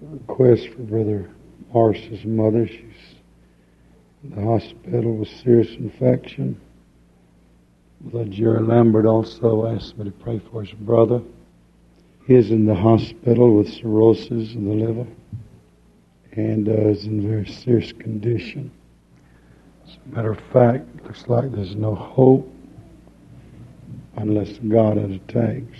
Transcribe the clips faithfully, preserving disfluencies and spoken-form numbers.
request for Brother Morris's mother. She's in the hospital with serious infection. Brother Jerry Lambert also asked me to pray for his brother. He is in the hospital with cirrhosis of the liver and uh, is in very serious condition. As a matter of fact, it looks like there's no hope unless God undertakes.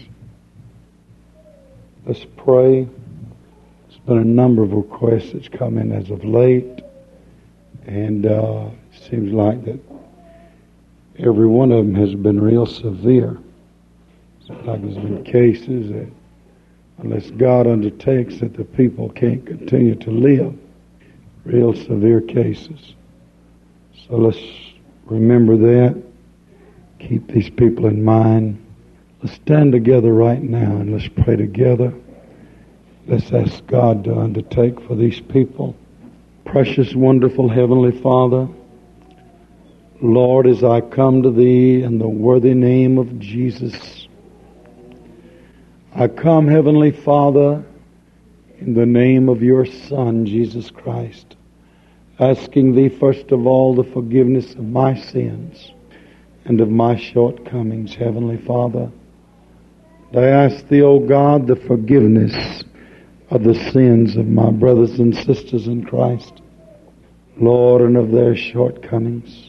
Let's pray. There's been a number of requests that's come in as of late, and uh, it seems like that every one of them has been real severe. It's like there's been cases that unless God undertakes that the people can't continue to live. Real severe cases. So let's remember that. Keep these people in mind. Let's stand together right now and let's pray together. Let's ask God to undertake for these people. Precious, wonderful Heavenly Father, Lord, as I come to Thee in the worthy name of Jesus, I come, Heavenly Father, in the name of Your Son, Jesus Christ, asking Thee, first of all, the forgiveness of my sins and of my shortcomings, Heavenly Father. And I ask Thee, O God, the forgiveness of the sins of my brothers and sisters in Christ, Lord, and of their shortcomings.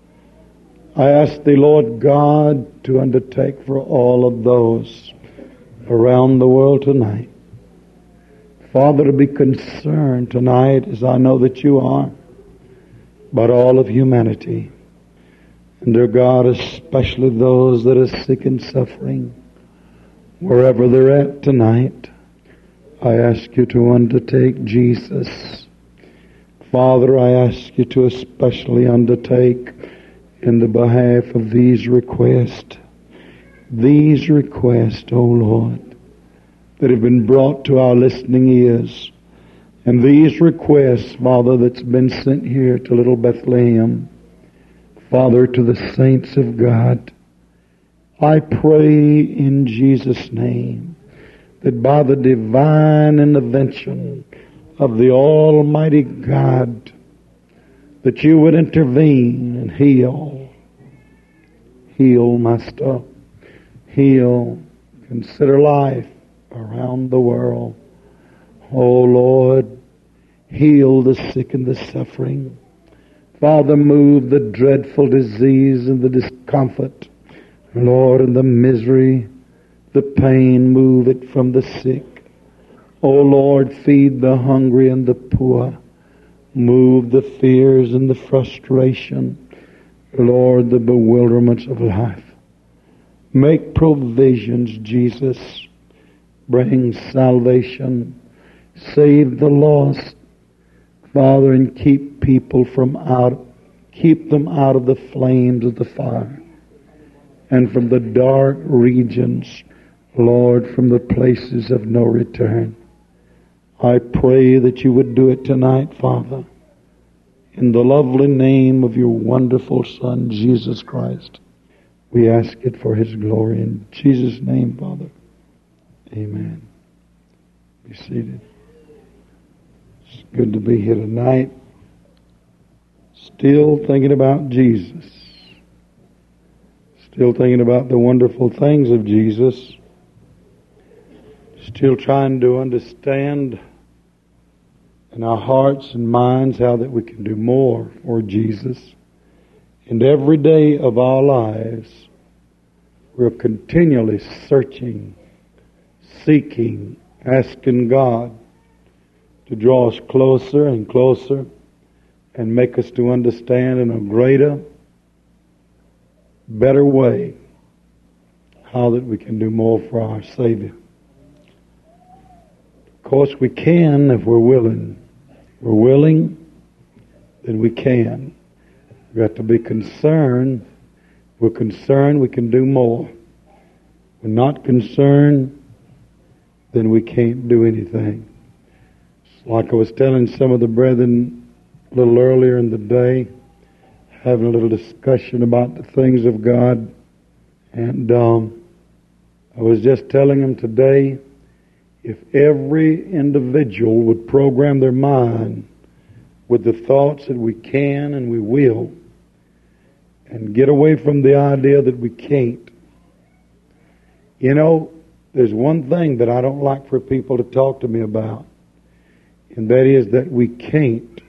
I ask Thee, Lord God, to undertake for all of those around the world tonight. Father, to be concerned tonight, as I know that You are, about all of humanity. And dear God, especially those that are sick and suffering, wherever they're at tonight, I ask You to undertake, Jesus. Father, I ask You to especially undertake in the behalf of these requests. These requests, O Lord, that have been brought to our listening ears. And these requests, Father, that's been sent here to Little Bethlehem, Father, to the saints of God, I pray in Jesus' name that by the divine intervention of the Almighty God, that You would intervene and heal. Heal, Master. Heal. Consider life around the world. Oh Lord, heal the sick and the suffering. Father, move the dreadful disease and the discomfort. Lord, and the misery, the pain, move it from the sick. Oh Lord, feed the hungry and the poor. Move the fears and the frustration. Lord, the bewilderments of life. Make provisions, Jesus. Bring salvation. Save the lost. Father, and keep people from out, keep them out of the flames of the fire. And from the dark regions, Lord, from the places of no return. I pray that You would do it tonight, Father. In the lovely name of Your wonderful Son, Jesus Christ. We ask it for His glory. In Jesus' name, Father. Amen. Be seated. It's good to be here tonight. Still thinking about Jesus. Still thinking about the wonderful things of Jesus. Still trying to understand in our hearts and minds how that we can do more for Jesus. And every day of our lives, we're continually searching, seeking, asking God to draw us closer and closer and make us to understand in a greater, better way how that we can do more for our Savior. Of course, we can if we're willing. If we're willing, then we can. We've got to be concerned. If we're concerned, we can do more. If we're not concerned, then we can't do anything. It's like I was telling some of the brethren a little earlier in the day, having a little discussion about the things of God. And um, I was just telling them today, if every individual would program their mind with the thoughts that we can and we will, and get away from the idea that we can't. You know, there's one thing that I don't like for people to talk to me about, and that is that we can't.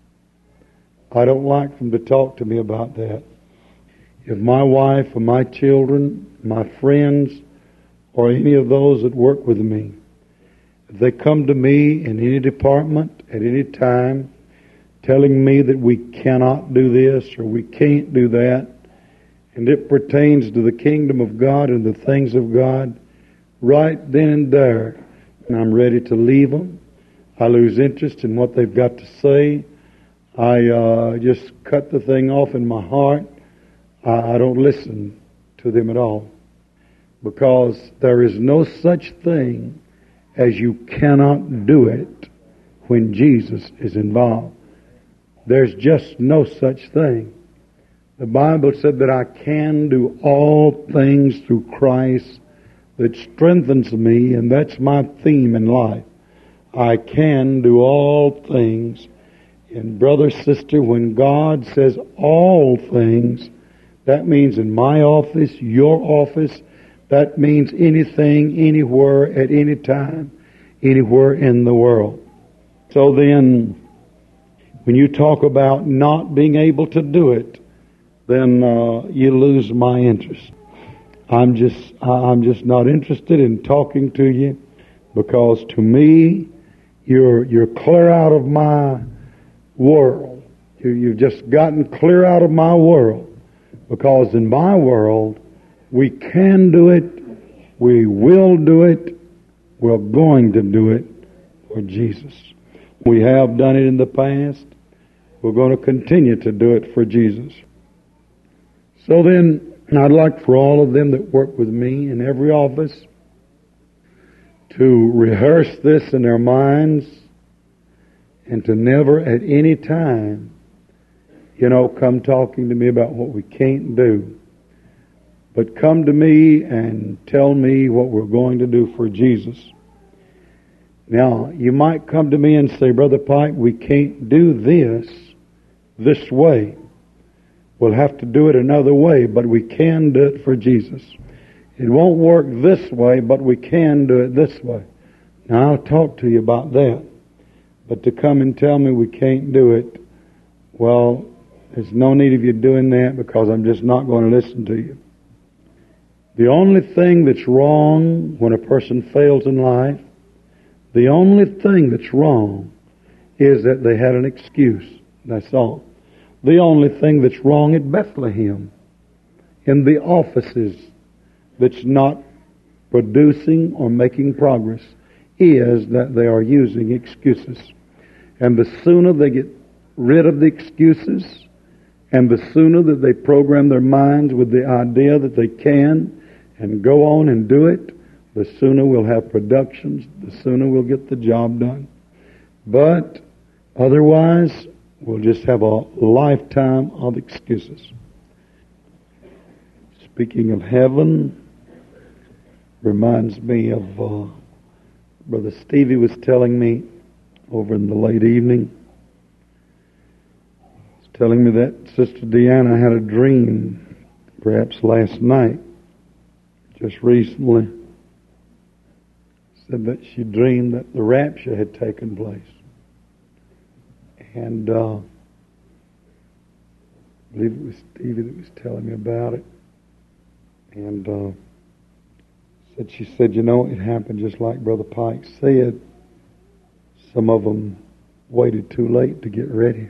I don't like them to talk to me about that. If my wife or my children, my friends, or any of those that work with me, if they come to me in any department at any time telling me that we cannot do this or we can't do that, and it pertains to the kingdom of God and the things of God, right then and there, and I'm ready to leave them. I lose interest in what they've got to say. I uh, just cut the thing off in my heart. I, I don't listen to them at all. Because there is no such thing as you cannot do it when Jesus is involved. There's just no such thing. The Bible said that I can do all things through Christ that strengthens me, and that's my theme in life. I can do all things. And brother, sister, when God says all things, that means in my office, your office, that means anything, anywhere, at any time, anywhere in the world. So then, when you talk about not being able to do it, then uh, you lose my interest. I'm just, I'm just not interested in talking to you, because to me, you're you're clear out of my world. You, you've just gotten clear out of my world, because in my world, we can do it, we will do it, we're going to do it for Jesus. We have done it in the past. We're going to continue to do it for Jesus. So then, I'd like for all of them that work with me in every office to rehearse this in their minds and to never at any time, you know, come talking to me about what we can't do. But come to me and tell me what we're going to do for Jesus. Now, you might come to me and say, Brother Pike, we can't do this this way. We'll have to do it another way, but we can do it for Jesus. It won't work this way, but we can do it this way. Now, I'll talk to you about that. But to come and tell me we can't do it, well, there's no need of you doing that, because I'm just not going to listen to you. The only thing that's wrong when a person fails in life, the only thing that's wrong is that they had an excuse. That's all. The only thing that's wrong at Bethlehem, in the offices that's not producing or making progress, is that they are using excuses. And the sooner they get rid of the excuses, and the sooner that they program their minds with the idea that they can and go on and do it, the sooner we'll have productions, the sooner we'll get the job done. But otherwise, we'll just have a lifetime of excuses. Speaking of heaven, reminds me of uh, Brother Stevie was telling me over in the late evening. He was telling me that Sister Deanna had a dream, perhaps last night, just recently. Said that she dreamed that the rapture had taken place. And uh, I believe it was Stevie that was telling me about it. And uh, said she said, you know, it happened just like Brother Pike said. Some of them waited too late to get ready.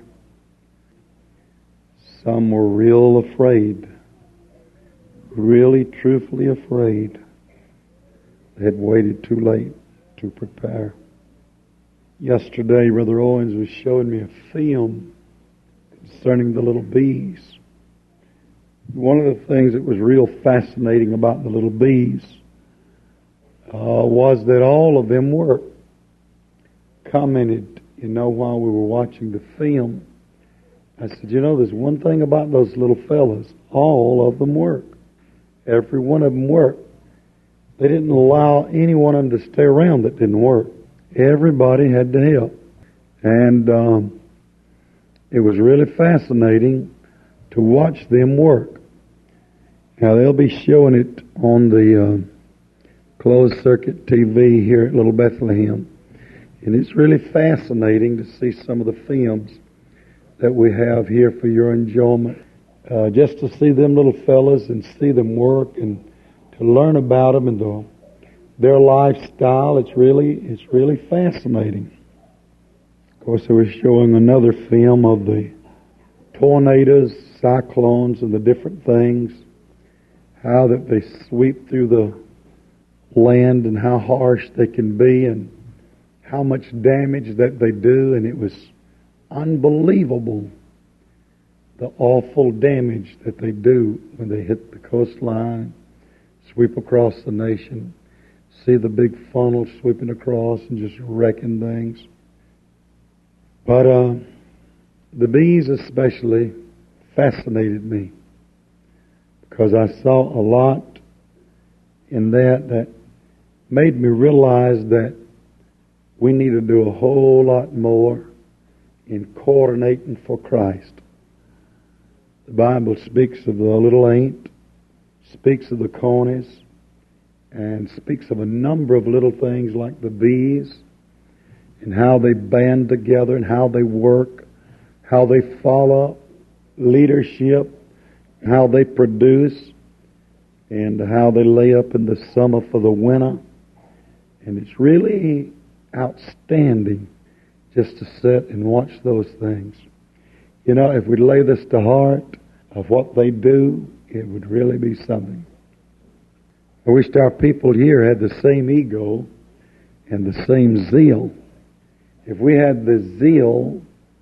Some were real afraid, really, truthfully afraid. They had waited too late to prepare. Yesterday, Brother Owens was showing me a film concerning the little bees. One of the things that was real fascinating about the little bees uh, was that all of them worked. Commented, you know, while we were watching the film, I said, you know, there's one thing about those little fellas. All of them work. Every one of them work. They didn't allow anyone of them to stay around that didn't work. Everybody had to help. And um, it was really fascinating to watch them work. Now, they'll be showing it on the uh, closed-circuit T V here at Little Bethlehem. And it's really fascinating to see some of the films that we have here for your enjoyment. Uh, just to see them little fellas and see them work and to learn about them and the, their lifestyle, it's really it's really fascinating. Of course, they were showing another film of the tornadoes, cyclones, and the different things, how that they sweep through the land and how harsh they can be and how much damage that they do, and it was unbelievable, the awful damage that they do when they hit the coastline, sweep across the nation, see the big funnel sweeping across and just wrecking things. But uh, the bees especially fascinated me because I saw a lot in that that made me realize that we need to do a whole lot more in coordinating for Christ. The Bible speaks of the little ant, speaks of the conies, and speaks of a number of little things like the bees and how they band together and how they work, how they follow leadership, how they produce, and how they lay up in the summer for the winter. And it's really outstanding just to sit and watch those things. You know, if we lay this to heart of what they do, it would really be something. I wished our people here had the same ego and the same zeal. If we had the zeal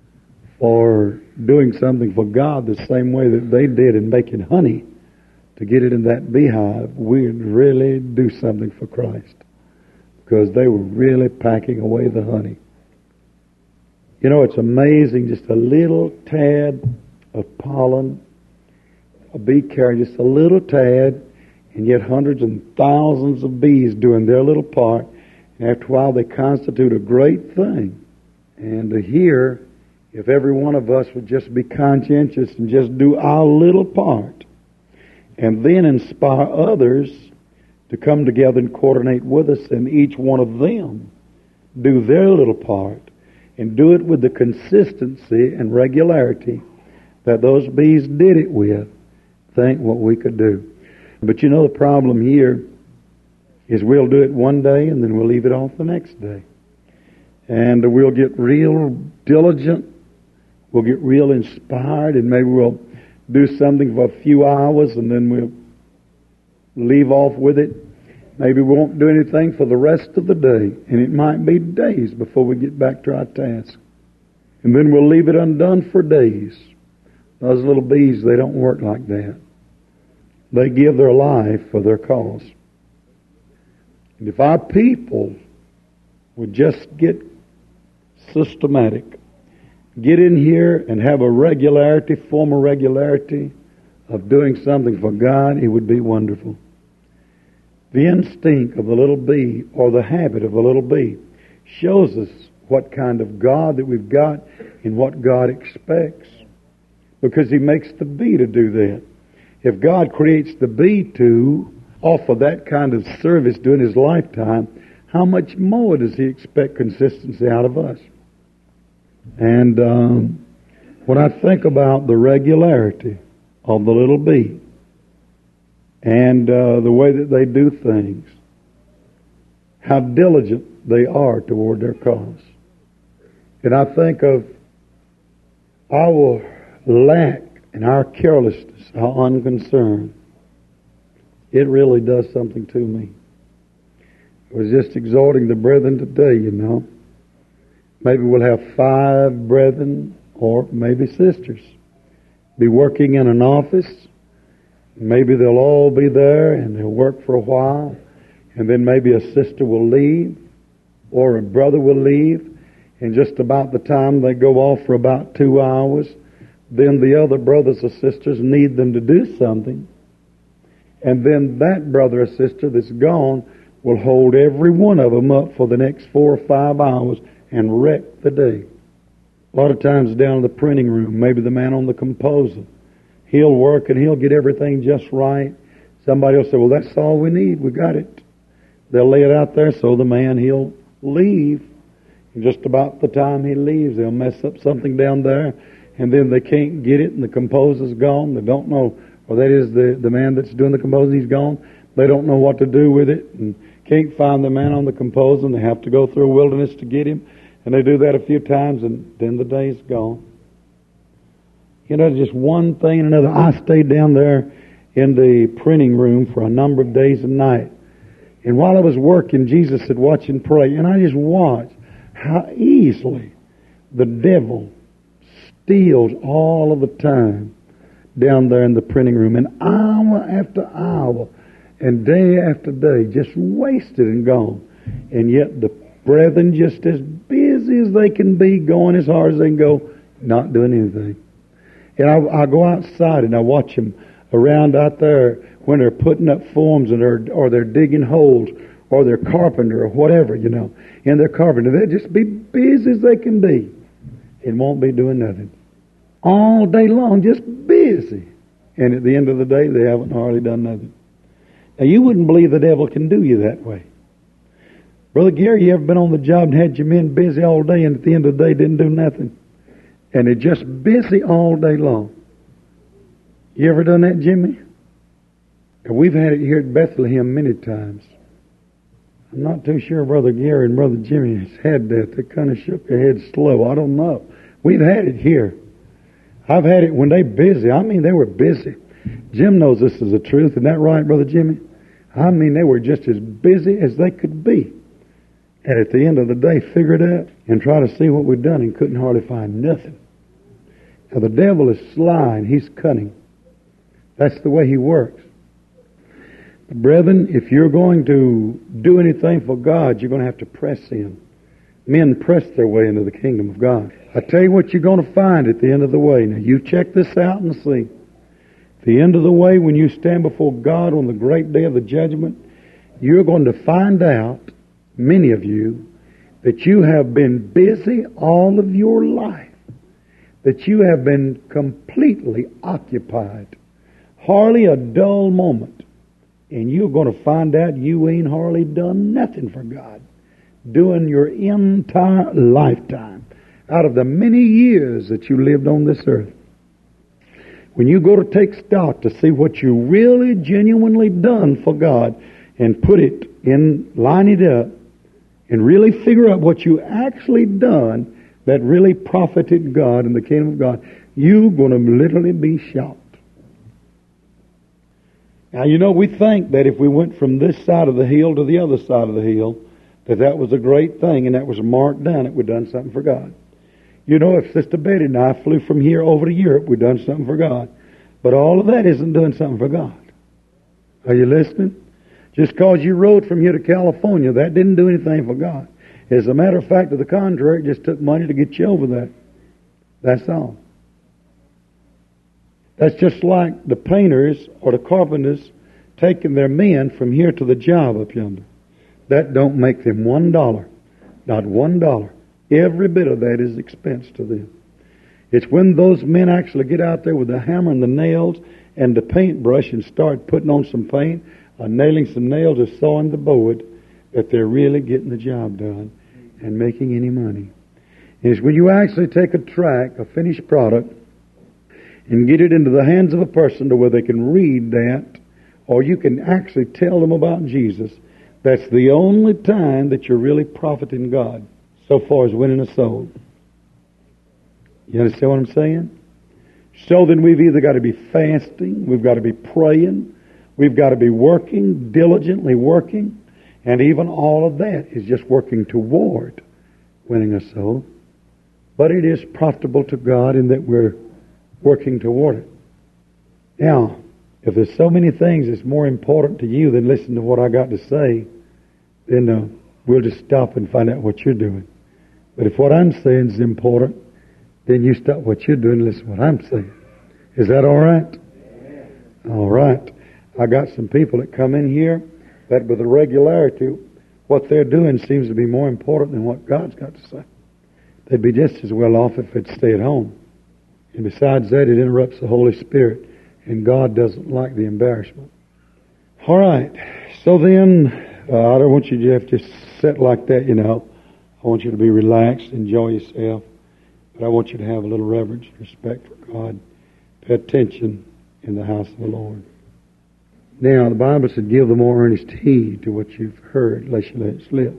for doing something for God the same way that they did in making honey to get it in that beehive, we'd really do something for Christ because they were really packing away the honey. You know, it's amazing, just a little tad of pollen, a bee carrying just a little tad, and yet hundreds and thousands of bees doing their little part. And after a while, they constitute a great thing. And to hear, if every one of us would just be conscientious and just do our little part, and then inspire others to come together and coordinate with us, and each one of them do their little part, and do it with the consistency and regularity that those bees did it with, think what we could do. But you know, the problem here is we'll do it one day and then we'll leave it off the next day. And we'll get real diligent, we'll get real inspired, and maybe we'll do something for a few hours and then we'll leave off with it. Maybe we won't do anything for the rest of the day, and it might be days before we get back to our task. And then we'll leave it undone for days. Those little bees, they don't work like that. They give their life for their cause. And if our people would just get systematic, get in here and have a regularity, form a regularity of doing something for God, it would be wonderful. The instinct of the little bee, or the habit of the little bee, shows us what kind of God that we've got and what God expects. Because He makes the bee to do that. If God creates the bee to offer that kind of service during His lifetime, how much more does He expect consistency out of us? And um, when I think about the regularity of the little bee, and uh, the way that they do things, how diligent they are toward their cause. And I think of our lack and our carelessness, our unconcern. It really does something to me. I was just exhorting the brethren today, you know. Maybe we'll have five brethren or maybe sisters be working in an office. Maybe they'll all be there and they'll work for a while, and then maybe a sister will leave or a brother will leave, and just about the time they go off for about two hours, then the other brothers or sisters need them to do something. And then that brother or sister that's gone will hold every one of them up for the next four or five hours and wreck the day. A lot of times down in the printing room, maybe the man on the composer, he'll work and he'll get everything just right. Somebody will say, well, that's all we need. We got it. They'll lay it out there so the man, he'll leave. And just about the time he leaves, they'll mess up something down there, and then they can't get it, and the composer's gone. They don't know, or that is the, the man that's doing the composing, he's gone. They don't know what to do with it, and can't find the man on the composer, and they have to go through a wilderness to get him. And they do that a few times, and then the day's gone. You know, just one thing and another. I stayed down there in the printing room for a number of days and nights. And while I was working, Jesus said, watch and pray. And I just watched how easily the devil steals all of the time down there in the printing room. And hour after hour and day after day, just wasted and gone. And yet the brethren just as busy as they can be, going as hard as they can go, not doing anything. And I, I go outside and I watch them around out there when they're putting up forms and they're, or they're digging holes or they're carpenter or whatever, you know. And they're carpenter. They'll just be busy as they can be and won't be doing nothing. All day long, just busy. And at the end of the day, they haven't hardly done nothing. Now, you wouldn't believe the devil can do you that way. Brother Gary, you ever been on the job and had your men busy all day and at the end of the day didn't do nothing? And they're just busy all day long. You ever done that, Jimmy? And we've had it here at Bethlehem many times. I'm not too sure Brother Gary and Brother Jimmy has had that. They kind of shook their heads slow. I don't know. We've had it here. I've had it when they busy. I mean, they were busy. Jim knows this is the truth. Isn't that right, Brother Jimmy? I mean, they were just as busy as they could be. And at the end of the day, figure it out and try to see what we've done and couldn't hardly find nothing. Now, the devil is sly and he's cunning. That's the way he works. Brethren, if you're going to do anything for God, you're going to have to press in. Men press their way into the kingdom of God. I tell you what you're going to find at the end of the way. Now, you check this out and see. At the end of the way, when you stand before God on the great day of the judgment, you're going to find out, many of you, that you have been busy all of your life. That you have been completely occupied. Hardly a dull moment. And you're going to find out you ain't hardly done nothing for God. Doing your entire lifetime. Out of the many years that you lived on this earth. When you go to take stock to see what you really genuinely done for God and put it in, line it up, and really figure out what you actually done that really profited God in the kingdom of God, you're going to literally be shocked. Now, you know, we think that if we went from this side of the hill to the other side of the hill, that that was a great thing and that was a mark down that we'd done something for God. You know, if Sister Betty and I flew from here over to Europe, we'd done something for God. But all of that isn't doing something for God. Are you listening? Just because you rode from here to California, that didn't do anything for God. As a matter of fact, to the contrary, it just took money to get you over there. That's all. That's just like the painters or the carpenters taking their men from here to the job up yonder. That don't make them one dollar. Not one dollar. Every bit of that is expense to them. It's when those men actually get out there with the hammer and the nails and the paintbrush and start putting on some paint or nailing some nails or sawing the board that they're really getting the job done and making any money. And it's when you actually take a track, a finished product, and get it into the hands of a person to where they can read that, or you can actually tell them about Jesus. That's the only time that you're really profiting God, so far as winning a soul. You understand what I'm saying? So then we've either got to be fasting, we've got to be praying, we've got to be working, diligently working, and even all of that is just working toward winning a soul. But it is profitable to God in that we're working toward it. Now, if there's so many things that's more important to you than listen to what I got to say, then uh, we'll just stop and find out what you're doing. But if what I'm saying is important, then you stop what you're doing and listen to what I'm saying. Is that all right? All right. I got some people that come in here that with a regularity, what they're doing seems to be more important than what God's got to say. They'd be just as well off if they'd stay at home. And besides that, it interrupts the Holy Spirit, and God doesn't like the embarrassment. All right. So then, uh, I don't want you to have to sit like that, you know. I want you to be relaxed, enjoy yourself. But I want you to have a little reverence and respect for God. Pay attention in the house of the Lord. Now, the Bible said, give the more earnest heed to what you've heard, lest you let it slip.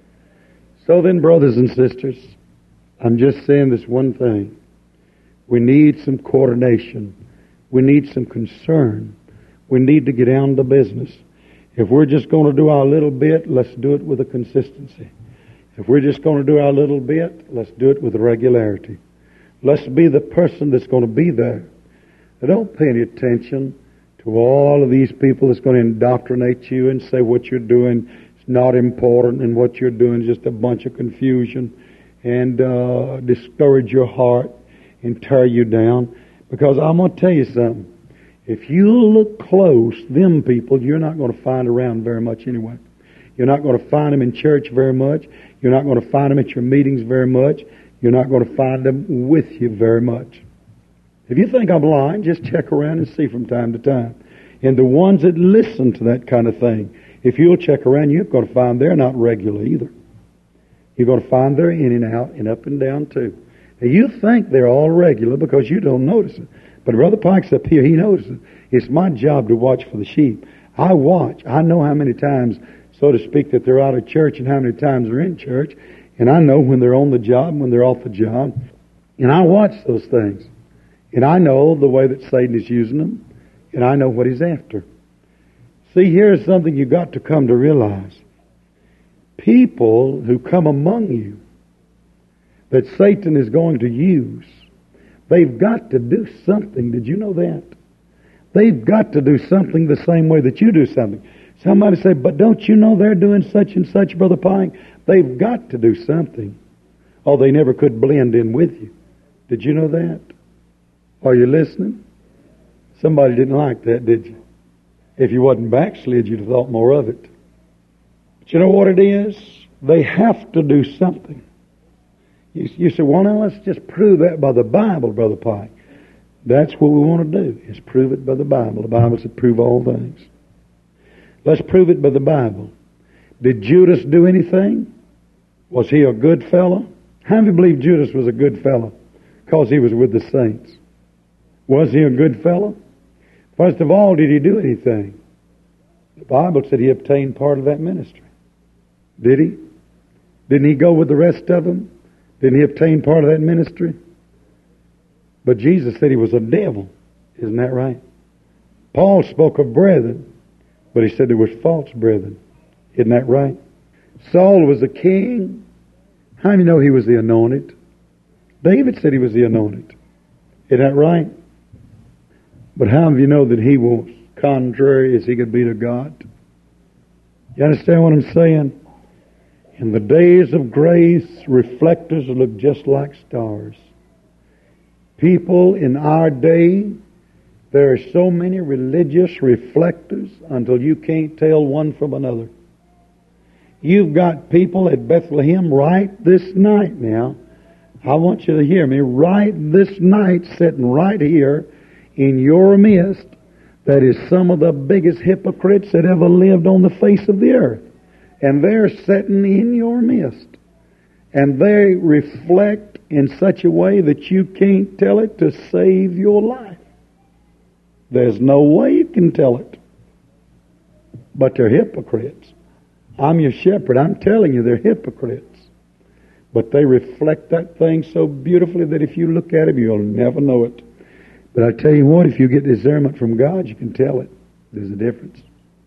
So then, brothers and sisters, I'm just saying this one thing. We need some coordination. We need some concern. We need to get down to business. If we're just going to do our little bit, let's do it with a consistency. If we're just going to do our little bit, let's do it with regularity. Let's be the person that's going to be there. Now, don't pay any attention to all of these people that's going to indoctrinate you and say what you're doing is not important and what you're doing is just a bunch of confusion and uh, discourage your heart and tear you down. Because I'm going to tell you something. If you look close, them people, you're not going to find around very much anyway. You're not going to find them in church very much. You're not going to find them at your meetings very much. You're not going to find them with you very much. If you think I'm lying, just check around and see from time to time. And the ones that listen to that kind of thing, if you'll check around, you're going to find they're not regular either. You're going to find they're in and out and up and down too. Now, you think they're all regular because you don't notice it. But Brother Pike's up here, he notices. It's my job to watch for the sheep. I watch. I know how many times, so to speak, that they're out of church and how many times they're in church. And I know when they're on the job and when they're off the job. And I watch those things. And I know the way that Satan is using them. And I know what he's after. See, here's something you've got to come to realize. People who come among you that Satan is going to use, they've got to do something. Did you know that? They've got to do something the same way that you do something. Somebody say, but don't you know they're doing such and such, Brother Pike? They've got to do something. Oh, they never could blend in with you. Did you know that? Are you listening? Somebody didn't like that, did you? If you wasn't backslid, you'd have thought more of it. But you know what it is? They have to do something. You, you say, well, now let's just prove that by the Bible, Brother Pike. That's what we want to do, is prove it by the Bible. The Bible said prove all things. Let's prove it by the Bible. Did Judas do anything? Was he a good fellow? How do you believe Judas was a good fellow? Because he was with the saints. Was he a good fellow? First of all, did he do anything? The Bible said he obtained part of that ministry. Did he? Didn't he go with the rest of them? Didn't he obtain part of that ministry? But Jesus said he was a devil. Isn't that right? Paul spoke of brethren, but he said there was false brethren. Isn't that right? Saul was a king. How do you know he was the anointed? David said he was the anointed. Isn't that right? But how do you know that he was contrary as he could be to God? You understand what I'm saying? In the days of grace, reflectors look just like stars. People in our day, there are so many religious reflectors until you can't tell one from another. You've got people at Bethlehem right this night now. I want you to hear me. Right this night, sitting right here in your midst, that is some of the biggest hypocrites that ever lived on the face of the earth. And they're sitting in your midst. And they reflect in such a way that you can't tell it to save your life. There's no way you can tell it. But they're hypocrites. I'm your shepherd. I'm telling you, they're hypocrites. But they reflect that thing so beautifully that if you look at them, you'll never know it. But I tell you what, if you get discernment from God, you can tell it. There's a difference.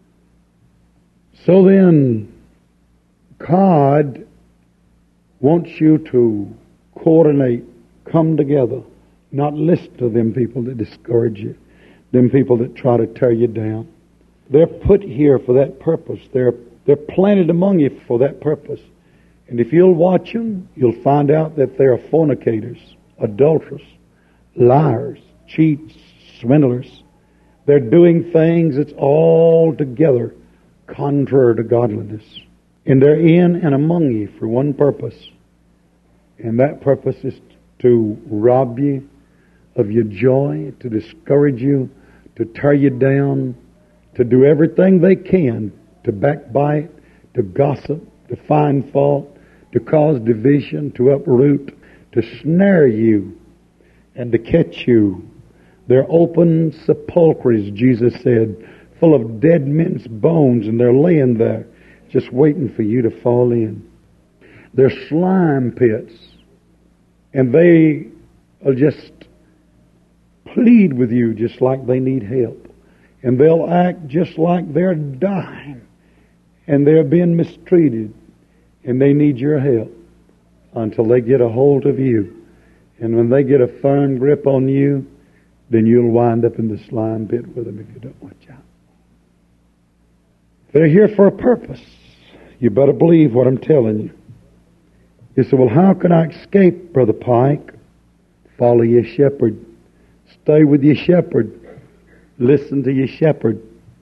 So then, God wants you to coordinate, come together, not listen to them people that discourage you, them people that try to tear you down. They're put here for that purpose. They're, they're planted among you for that purpose. And if you'll watch them, you'll find out that they're fornicators, adulterers, liars, cheats, swindlers. They're doing things that's altogether contrary to godliness. And they're in and among you for one purpose. And that purpose is to rob you of your joy, to discourage you, to tear you down, to do everything they can to backbite, to gossip, to find fault, to cause division, to uproot, to snare you, and to catch you. They're open sepulchres, Jesus said, full of dead men's bones, and they're laying there just waiting for you to fall in. They're slime pits, and they will just plead with you just like they need help. And they'll act just like they're dying, and they're being mistreated, and they need your help until they get a hold of you. And when they get a firm grip on you, then you'll wind up in the slime pit with them if you don't watch out. They're here for a purpose. You better believe what I'm telling you. You say, well, how can I escape, Brother Pike? Follow your shepherd. Stay with your shepherd. Listen to your shepherd.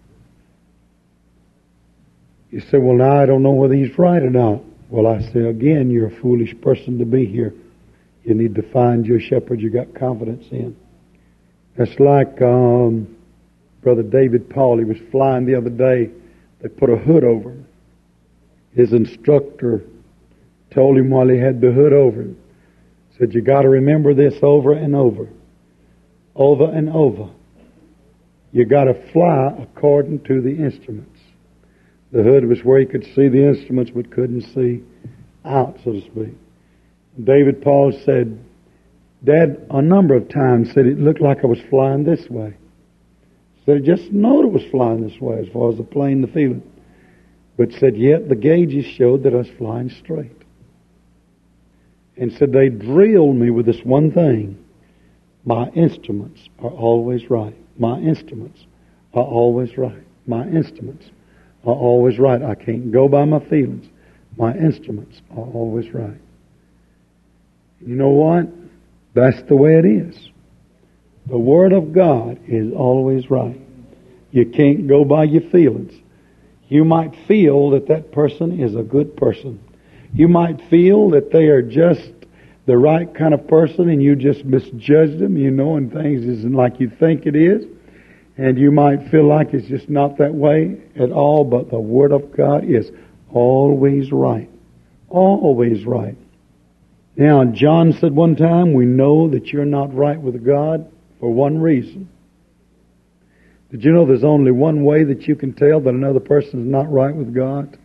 You say, well, now I don't know whether he's right or not. Well, I say again, you're a foolish person to be here. You need to find your shepherd you got confidence in. That's like um, Brother David Paul. He was flying the other day. They put a hood over him. His instructor told him while he had the hood over him, said, you got to remember this over and over. Over and over. You got to fly according to the instruments. The hood was where he could see the instruments but couldn't see out, so to speak. David Paul said, Dad, a number of times said it looked like I was flying this way. Said, I just knowed it was flying this way as far as the plane, the feeling. But said, yet the gauges showed that I was flying straight. And said, they drilled me with this one thing. My instruments are always right. My instruments are always right. My instruments are always right. I can't go by my feelings. My instruments are always right. You know what? That's the way it is. The Word of God is always right. You can't go by your feelings. You might feel that that person is a good person. You might feel that they are just the right kind of person and you just misjudged them, you know, and things isn't like you think it is. And you might feel like it's just not that way at all, but the Word of God is always right. Always right. Now, John said one time, we know that you're not right with God for one reason. Did you know there's only one way that you can tell that another person is not right with God?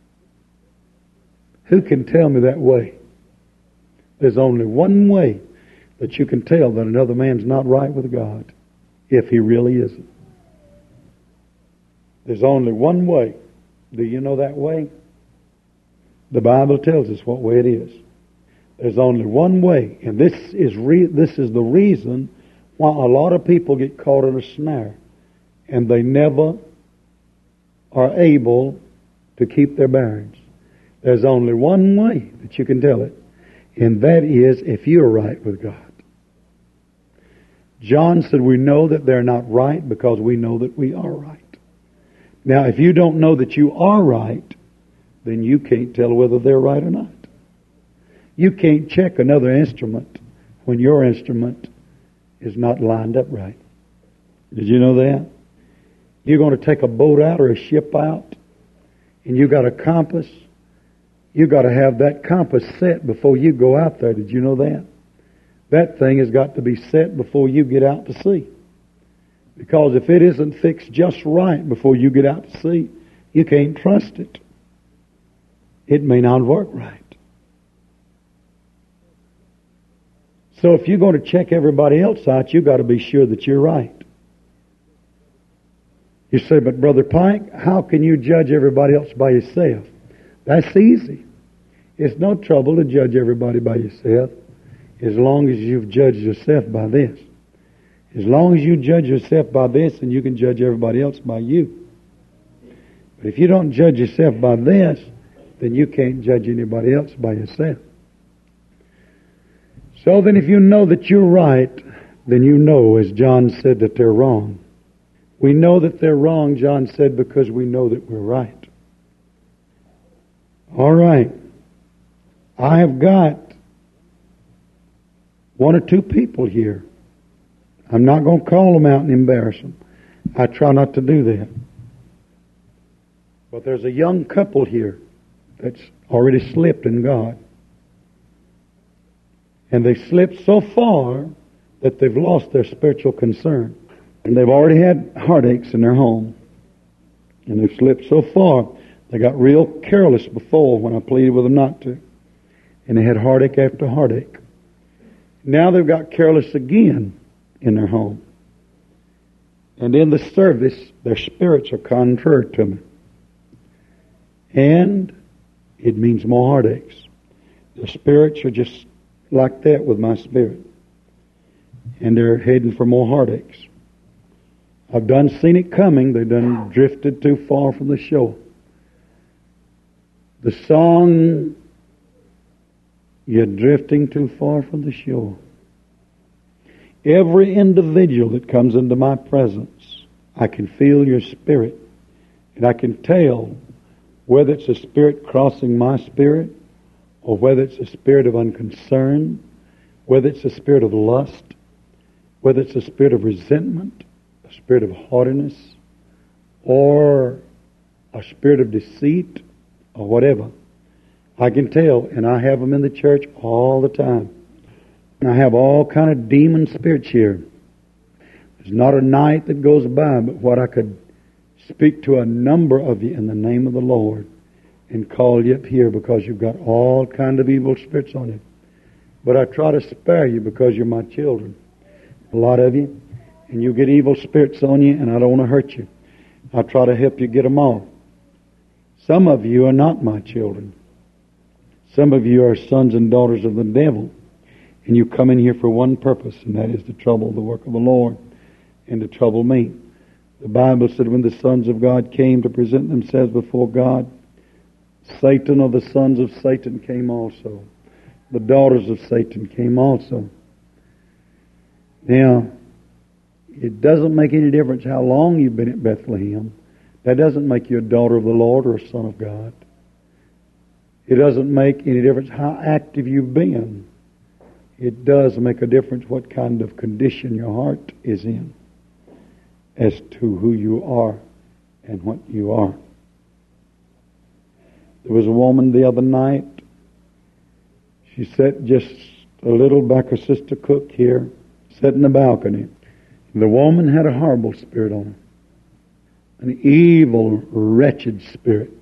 Who can tell me that way? There's only one way that you can tell that another man's not right with God, if he really isn't. There's only one way. Do you know that way? The Bible tells us what way it is. There's only one way, and this is re- this is the reason why a lot of people get caught in a snare, and they never are able to keep their bearings. There's only one way that you can tell it, and that is if you're right with God. John said we know that they're not right because we know that we are right. Now, if you don't know that you are right, then you can't tell whether they're right or not. You can't check another instrument when your instrument is not lined up right. Did you know that? You're going to take a boat out or a ship out, and you got a compass. You got to have that compass set before you go out there. Did you know that? That thing has got to be set before you get out to sea. Because if it isn't fixed just right before you get out to sea, you can't trust it. It may not work right. So if you're going to check everybody else out, you've got to be sure that you're right. You say, but Brother Pike, how can you judge everybody else by yourself? That's easy. It's no trouble to judge everybody by yourself as long as you've judged yourself by this. As long as you judge yourself by this, then you can judge everybody else by you. But if you don't judge yourself by this, then you can't judge anybody else by yourself. So then if you know that you're right, then you know, as John said, that they're wrong. We know that they're wrong, John said, because we know that we're right. All right. I have got one or two people here. I'm not going to call them out and embarrass them. I try not to do that. But there's a young couple here that's already slipped in God. And they've slipped so far that they've lost their spiritual concern. And they've already had heartaches in their home. And they've slipped so far, they got real careless before when I pleaded with them not to. And they had heartache after heartache. Now they've got careless again in their home. And in the service, their spirits are contrary to me. And it means more heartaches. Their spirits are just like that with my spirit. And they're heading for more heartaches. I've done seen it coming. They've done drifted too far from the shore. The song, you're drifting too far from the shore. Every individual that comes into my presence, I can feel your spirit. And I can tell whether it's a spirit crossing my spirit, or whether it's a spirit of unconcern, whether it's a spirit of lust, whether it's a spirit of resentment, a spirit of haughtiness, or a spirit of deceit, or whatever. I can tell, and I have them in the church all the time. And I have all kind of demon spirits here. There's not a night that goes by but what I could speak to a number of you in the name of the Lord and call you up here because you've got all kind of evil spirits on you. But I try to spare you because you're my children. A lot of you. And you get evil spirits on you, and I don't want to hurt you. I try to help you get them off. Some of you are not my children. Some of you are sons and daughters of the devil. And you come in here for one purpose, and that is to trouble the work of the Lord and to trouble me. The Bible said when the sons of God came to present themselves before God, Satan or the sons of Satan came also. The daughters of Satan came also. Now, it doesn't make any difference how long you've been at Bethlehem. That doesn't make you a daughter of the Lord or a son of God. It doesn't make any difference how active you've been. It does make a difference what kind of condition your heart is in as to who you are and what you are. There was a woman the other night. She sat just a little back her sister Cook here, sat in the balcony. The woman had a horrible spirit on her. An evil, wretched spirit.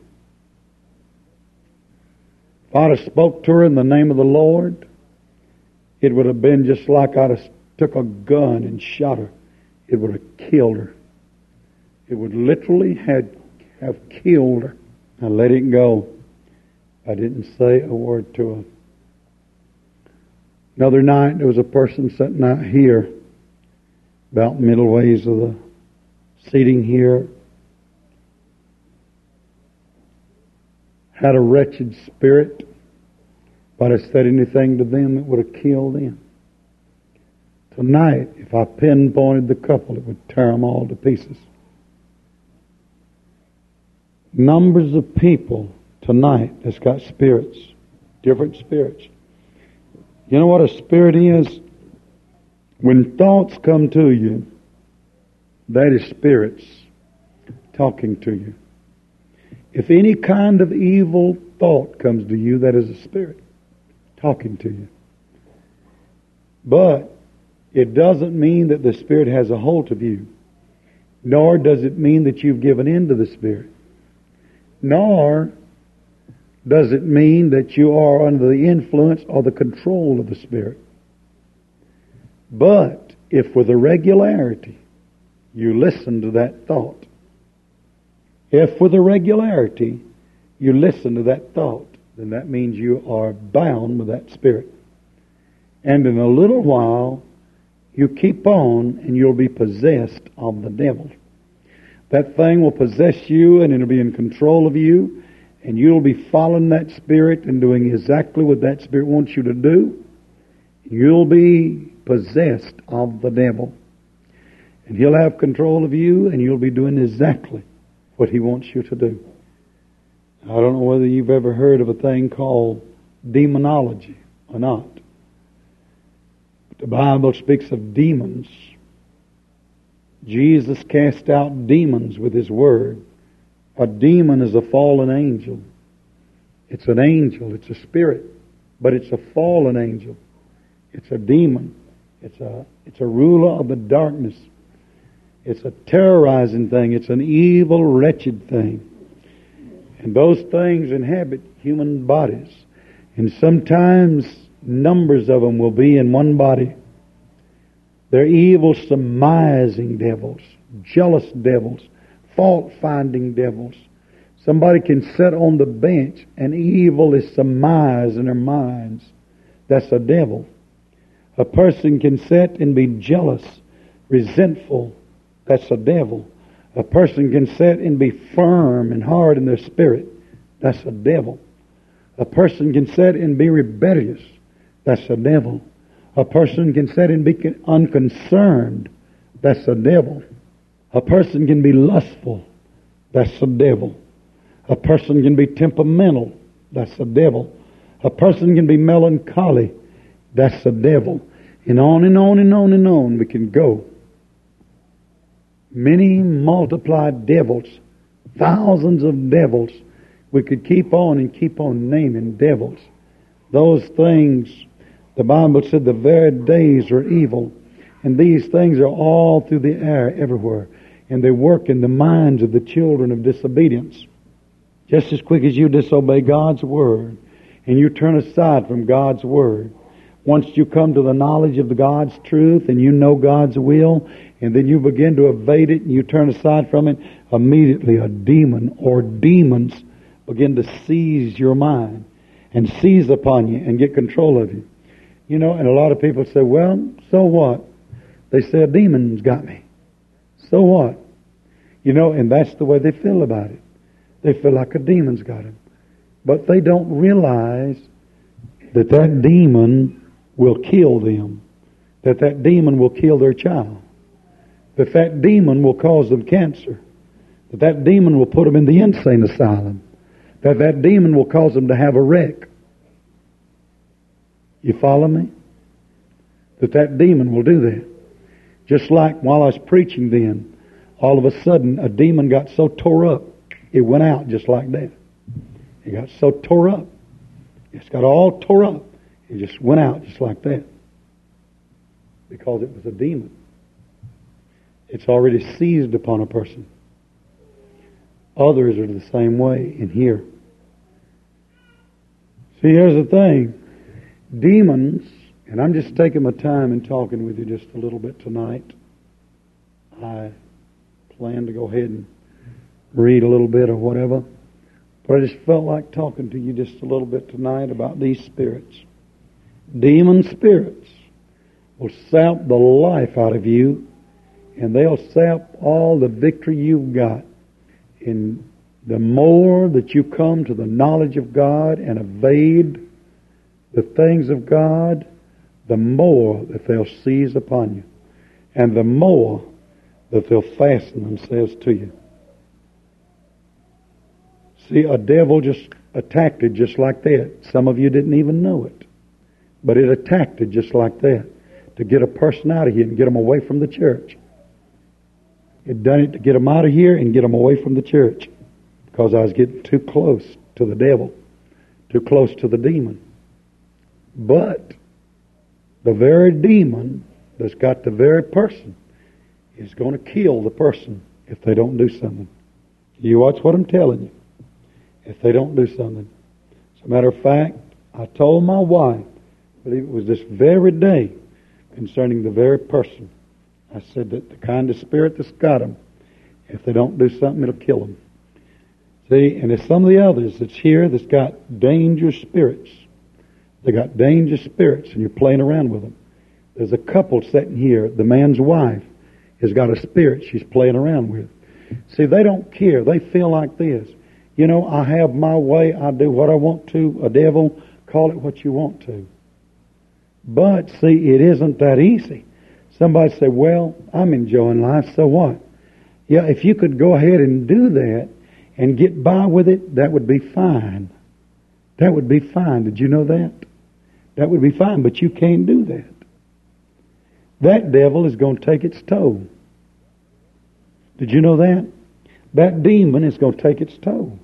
If I'd have spoke to her in the name of the Lord, it would have been just like I'd have took a gun and shot her. It would have killed her. It would literally had, have killed her. I let it go. I didn't say a word to her. Another night, there was a person sitting out here, about middle ways of the seating here. Had a wretched spirit. If I'd have said anything to them, it would have killed them. Tonight, if I pinpointed the couple, it would tear them all to pieces. Numbers of people tonight that's got spirits, different spirits. You know what a spirit is? When thoughts come to you, that is spirits talking to you. If any kind of evil thought comes to you, that is a spirit talking to you. But it doesn't mean that the spirit has a hold of you, nor does it mean that you've given in to the spirit, nor does it mean that you are under the influence or the control of the spirit. But if with a regularity you listen to that thought, if with a regularity you listen to that thought, then that means you are bound with that spirit. And in a little while, you keep on and you'll be possessed of the devil. That thing will possess you and it'll be in control of you, and you'll be following that spirit and doing exactly what that spirit wants you to do. You'll be possessed of the devil. And He'll have control of you, and you'll be doing exactly what He wants you to do. I don't know whether you've ever heard of a thing called demonology or not. But the Bible speaks of demons. Jesus cast out demons with His Word. A demon is a fallen angel. It's an angel. It's a spirit. But it's a fallen angel. It's a demon. It's a, it's a ruler of the darkness. It's a terrorizing thing. It's an evil, wretched thing. And those things inhabit human bodies. And sometimes numbers of them will be in one body. They're evil, surmising devils, jealous devils, fault-finding devils. Somebody can sit on the bench and evil is surmised in their minds. That's a devil. A person can sit and be jealous, resentful. That's a devil. A person can sit and be firm and hard in their spirit. That's a devil. A person can sit and be rebellious. That's a devil. A person can sit and be unconcerned. That's a devil. A person can be lustful. That's a devil. A person can be temperamental. That's a devil. A person can be melancholy. That's a devil. And on and on and on and on we can go. Many multiplied devils, thousands of devils. We could keep on and keep on naming devils. Those things, the Bible said the very days are evil. And these things are all through the air everywhere. And they work in the minds of the children of disobedience. Just as quick as you disobey God's Word and you turn aside from God's Word, once you come to the knowledge of the God's truth and you know God's will, and then you begin to evade it and you turn aside from it, immediately a demon or demons begin to seize your mind and seize upon you and get control of you. You know, and a lot of people say, well, so what? They say a demon's got me. So what? You know, and that's the way they feel about it. They feel like a demon's got them. But they don't realize that that demon will kill them. That that demon will kill their child. That that demon will cause them cancer. That that demon will put them in the insane asylum. That that demon will cause them to have a wreck. You follow me? That that demon will do that. Just like while I was preaching then, all of a sudden a demon got so tore up, it went out just like that. It got so tore up. It's got all tore up. It just went out just like that. Because it was a demon. It's already seized upon a person. Others are the same way in here. See, here's the thing. Demons, and I'm just taking my time and talking with you just a little bit tonight. I plan to go ahead and read a little bit or whatever. But I just felt like talking to you just a little bit tonight about these spirits. Demon spirits will sap the life out of you, and they'll sap all the victory you've got. And the more that you come to the knowledge of God and evade the things of God, the more that they'll seize upon you. And the more that they'll fasten themselves to you. See, a devil just attacked it just like that. Some of you didn't even know it. But it attacked it just like that. To get a person out of here and get them away from the church. It done it to get them out of here and get them away from the church. Because I was getting too close to the devil. Too close to the demon. But the very demon that's got the very person is going to kill the person if they don't do something. You watch what I'm telling you. If they don't do something. As a matter of fact, I told my wife, I believe it was this very day, concerning the very person. I said that the kind of spirit that's got them, if they don't do something, it'll kill them. See, and there's some of the others that's here that's got dangerous spirits. They got dangerous spirits, and you're playing around with them. There's a couple sitting here. The man's wife has got a spirit she's playing around with. See, they don't care. They feel like this. You know, I have my way. I do what I want to. A devil, call it what you want to. But, see, it isn't that easy. Somebody say, well, I'm enjoying life, so what? Yeah, if you could go ahead and do that and get by with it, that would be fine. That would be fine. Did you know that? That would be fine, but you can't do that. That devil is going to take its toll. Did you know that? That demon is going to take its toll.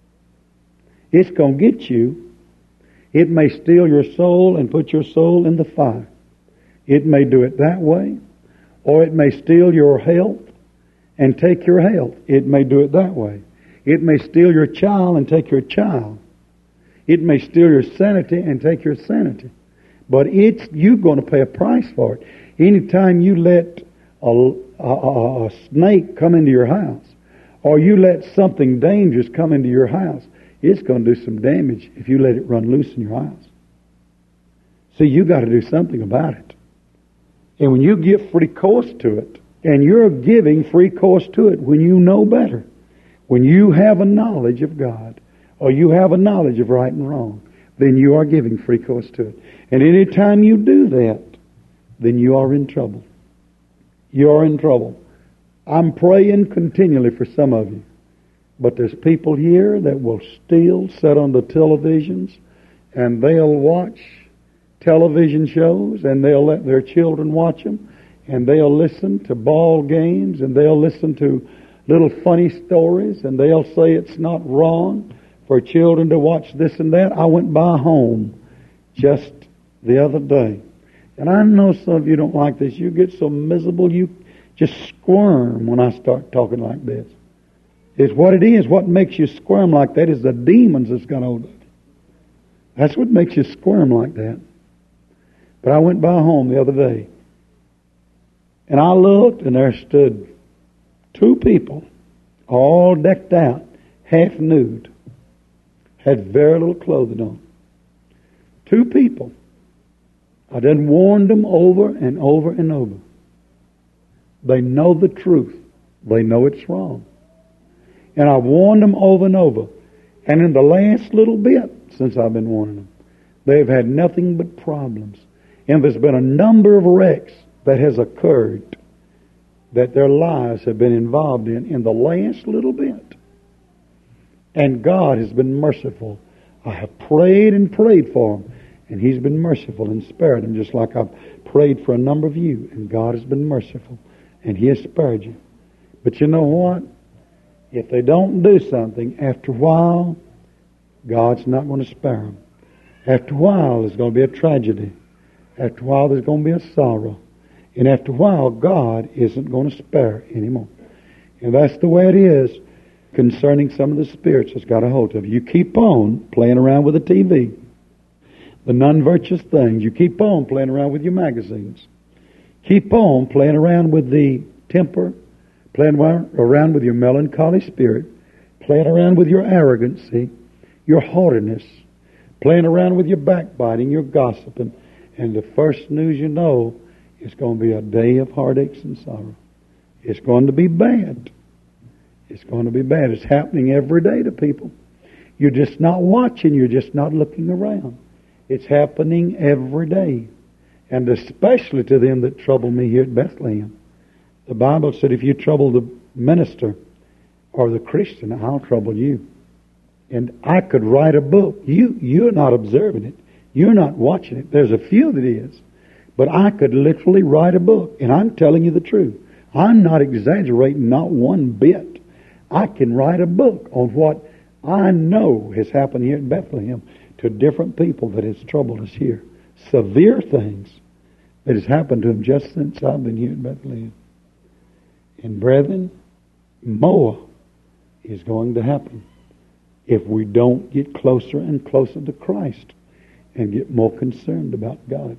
It's going to get you. It may steal your soul and put your soul in the fire. It may do it that way, or it may steal your health and take your health. It may do it that way. It may steal your child and take your child. It may steal your sanity and take your sanity. But it's you're going to pay a price for it. Anytime you let a, a, a snake come into your house, or you let something dangerous come into your house, it's going to do some damage if you let it run loose in your house. See, you got to do something about it. And when you give free course to it, and you're giving free course to it when you know better, when you have a knowledge of God, or you have a knowledge of right and wrong, then you are giving free course to it. And any time you do that, then you are in trouble. You are in trouble. I'm praying continually for some of you. But there's people here that will still sit on the televisions and they'll watch television shows and they'll let their children watch them and they'll listen to ball games and they'll listen to little funny stories and they'll say it's not wrong for children to watch this and that. I went by home just the other day. And I know some of you don't like this. You get so miserable you just squirm when I start talking like this. It's what it is. What makes you squirm like that is the demons that's got hold of you. That's what makes you squirm like that. But I went by home the other day. And I looked and there stood two people all decked out, half nude. Had very little clothing on. Two people. I done warned them over and over and over. They know the truth. They know it's wrong. And I warned them over and over. And in the last little bit since I've been warning them, they've had nothing but problems. And there's been a number of wrecks that has occurred that their lives have been involved in in the last little bit. And God has been merciful. I have prayed and prayed for them. And He's been merciful and spared them, just like I've prayed for a number of you. And God has been merciful. And He has spared you. But you know what? If they don't do something, after a while, God's not going to spare them. After a while, there's going to be a tragedy. After a while, there's going to be a sorrow. And after a while, God isn't going to spare anymore. And that's the way it is concerning some of the spirits that's got a hold of you. You keep on playing around with the T V. The non-virtuous things. You keep on playing around with your magazines. Keep on playing around with the temper, playing around with your melancholy spirit, playing around with your arrogancy, your haughtiness, playing around with your backbiting, your gossiping. And the first news you know, it's going to be a day of heartaches and sorrow. It's going to be bad. It's going to be bad. It's happening every day to people. You're just not watching. You're just not looking around. It's happening every day. And especially to them that trouble me here at Bethlehem. The Bible said if you trouble the minister or the Christian, I'll trouble you. And I could write a book. You, you're not observing it. You're not watching it. There's a few that is. But I could literally write a book. And I'm telling you the truth. I'm not exaggerating, not one bit. I can write a book on what I know has happened here in Bethlehem to different people that has troubled us here. Severe things that has happened to them just since I've been here in Bethlehem. And brethren, more is going to happen if we don't get closer and closer to Christ and get more concerned about God.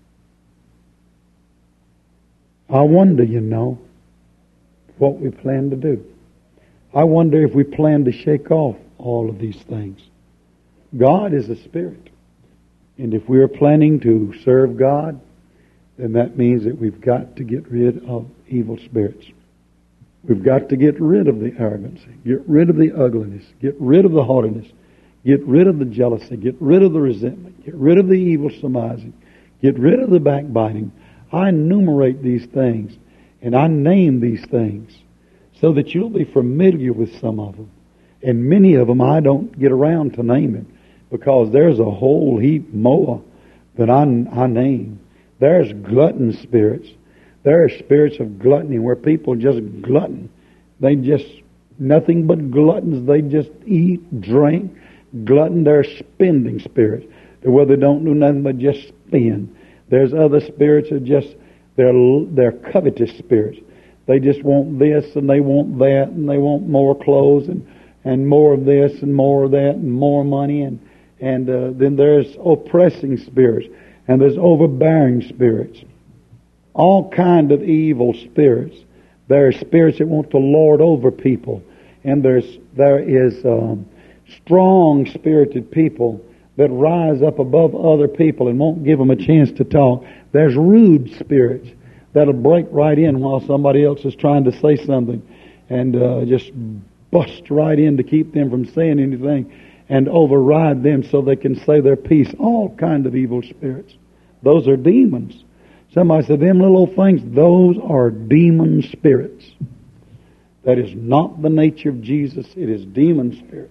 I wonder, you know, what we plan to do. I wonder if we plan to shake off all of these things. God is a spirit. And if we are planning to serve God, then that means that we've got to get rid of evil spirits. We've got to get rid of the arrogancy, get rid of the ugliness, get rid of the haughtiness, get rid of the jealousy, get rid of the resentment, get rid of the evil surmising, get rid of the backbiting. I enumerate these things and I name these things so that you'll be familiar with some of them. And many of them I don't get around to naming because there's a whole heap more that I, I name. There's glutton spirits. There are spirits of gluttony where people just glutton. They just, nothing but gluttons. They just eat, drink, glutton. They're spending spirits where they don't do nothing but just spend. There's other spirits that just, they're, they're covetous spirits. They just want this and they want that and they want more clothes and, and more of this and more of that and more money. And, and uh, then there's oppressing spirits and there's overbearing spirits. All kind of evil spirits. There are spirits that want to lord over people. And there's, there is um, strong-spirited people that rise up above other people and won't give them a chance to talk. There's rude spirits that'll break right in while somebody else is trying to say something and uh, just bust right in to keep them from saying anything and override them so they can say their piece. All kind of evil spirits. Those are demons. Somebody said, them little old things, those are demon spirits. That is not the nature of Jesus. It is demon spirits.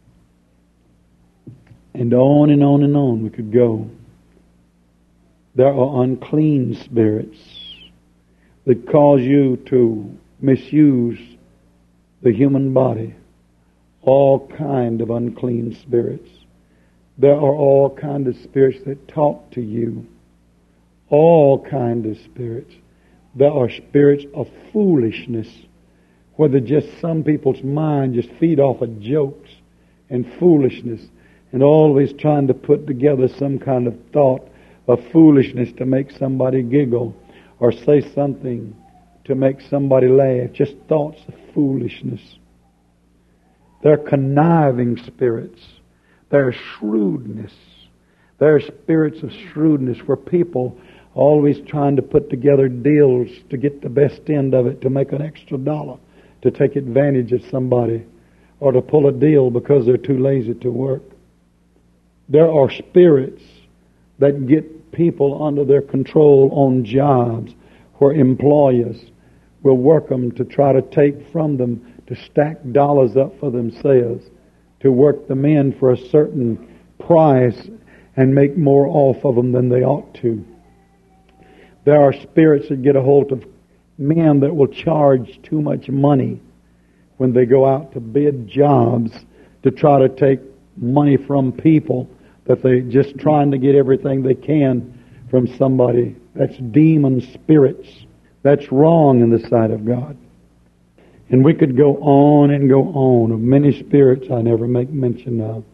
And on and on and on we could go. There are unclean spirits that cause you to misuse the human body. All kind of unclean spirits. There are all kind of spirits that talk to you. All kind of spirits. There are spirits of foolishness, where they just, some people's mind just feed off of jokes and foolishness, and always trying to put together some kind of thought of foolishness to make somebody giggle, or say something to make somebody laugh. Just thoughts of foolishness. They're conniving spirits. They're shrewdness. They're spirits of shrewdness where people always trying to put together deals to get the best end of it, to make an extra dollar, to take advantage of somebody, or to pull a deal because they're too lazy to work. There are spirits that get people under their control on jobs where employers will work them to try to take from them, to stack dollars up for themselves, to work them in for a certain price and make more off of them than they ought to. There are spirits that get a hold of men that will charge too much money when they go out to bid jobs to try to take money from people, that they're just trying to get everything they can from somebody. That's demon spirits. That's wrong in the sight of God. And we could go on and go on of many spirits I never make mention of.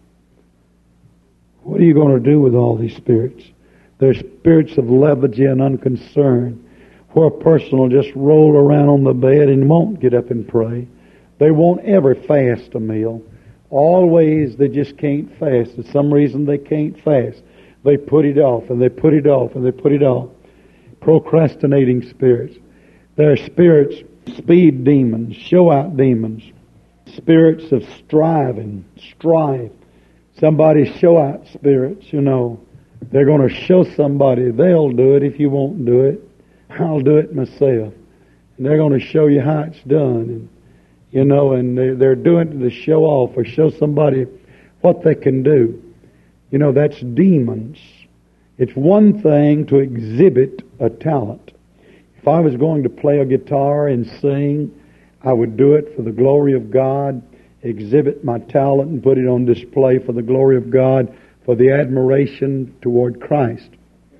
What are you going to do with all these spirits? They're spirits of lethargy and unconcern, where a person will just roll around on the bed and won't get up and pray. They won't ever fast a meal. Always they just can't fast. For some reason they can't fast. They put it off and they put it off and they put it off. Procrastinating spirits. There are spirits, speed demons, show out demons, spirits of striving, strife. Somebody show out spirits, you know. They're going to show somebody they'll do it if you won't do it. I'll do it myself. And they're going to show you how it's done. And, you know, and they, they're doing it to show off or show somebody what they can do. You know, that's demons. It's one thing to exhibit a talent. If I was going to play a guitar and sing, I would do it for the glory of God, exhibit my talent and put it on display for the glory of God, for the admiration toward Christ.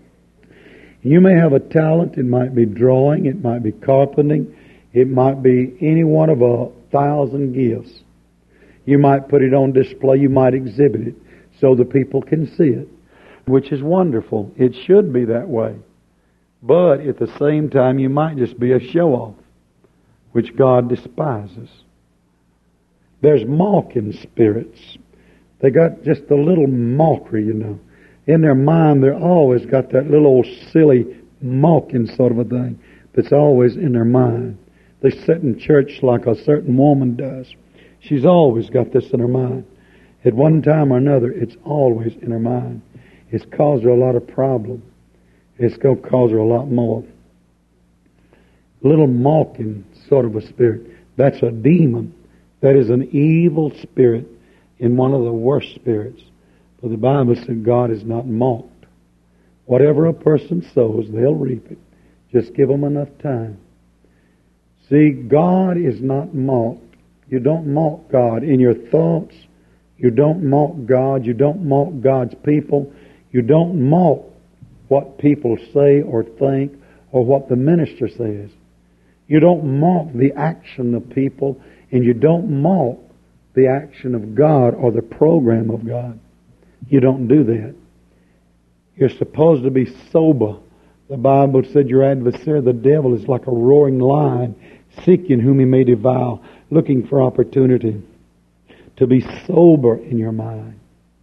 You may have a talent. It might be drawing. It might be carpentering. It might be any one of a thousand gifts. You might put it on display. You might exhibit it so the people can see it, which is wonderful. It should be that way. But at the same time, you might just be a show-off, which God despises. There's mocking spirits. They got just a little mockery, you know. In their mind, they're always got that little old silly mocking sort of a thing that's always in their mind. They sit in church like a certain woman does. She's always got this in her mind. At one time or another, it's always in her mind. It's caused her a lot of problem. It's going to cause her a lot more. A little mocking sort of a spirit. That's a demon. That is an evil spirit in one of the worst spirits. But the Bible said God is not mocked. Whatever a person sows, they'll reap it. Just give them enough time. See, God is not mocked. You don't mock God in your thoughts. You don't mock God. You don't mock God's people. You don't mock what people say or think or what the minister says. You don't mock the action of people, and you don't mock the action of God or the program of God. You don't do that. You're supposed to be sober. The Bible said your adversary, the devil, is like a roaring lion, seeking whom he may devour, looking for opportunity. To be sober in your mind.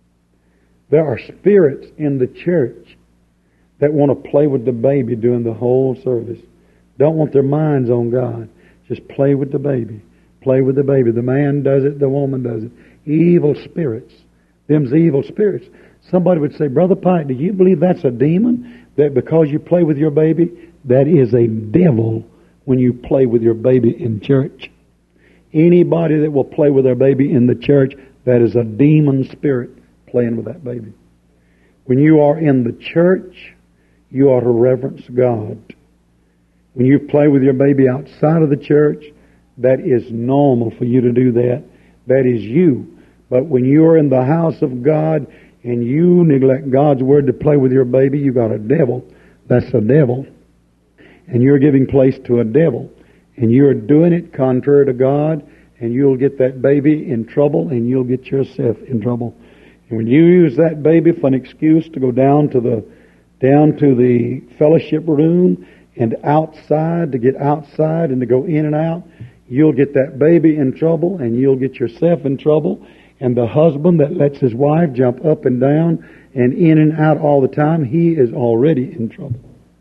There are spirits in the church that want to play with the baby during the whole service. Don't want their minds on God. Just play with the baby. Play with the baby. The man does it, the woman does it. Evil spirits. Them's evil spirits. Somebody would say, Brother Pike, do you believe that's a demon? That because you play with your baby, that is a devil when you play with your baby in church. Anybody that will play with their baby in the church, that is a demon spirit playing with that baby. When you are in the church, you ought to reverence God. When you play with your baby outside of the church, that is normal for you to do that. That is you. But when you are in the house of God and you neglect God's word to play with your baby, you got a devil. That's a devil. And you're giving place to a devil. And you're doing it contrary to God, and you'll get that baby in trouble, and you'll get yourself in trouble. And when you use that baby for an excuse to go down to the down to the fellowship room and outside, to get outside and to go in and out, you'll get that baby in trouble, and you'll get yourself in trouble. And the husband that lets his wife jump up and down and in and out all the time, he is already in trouble.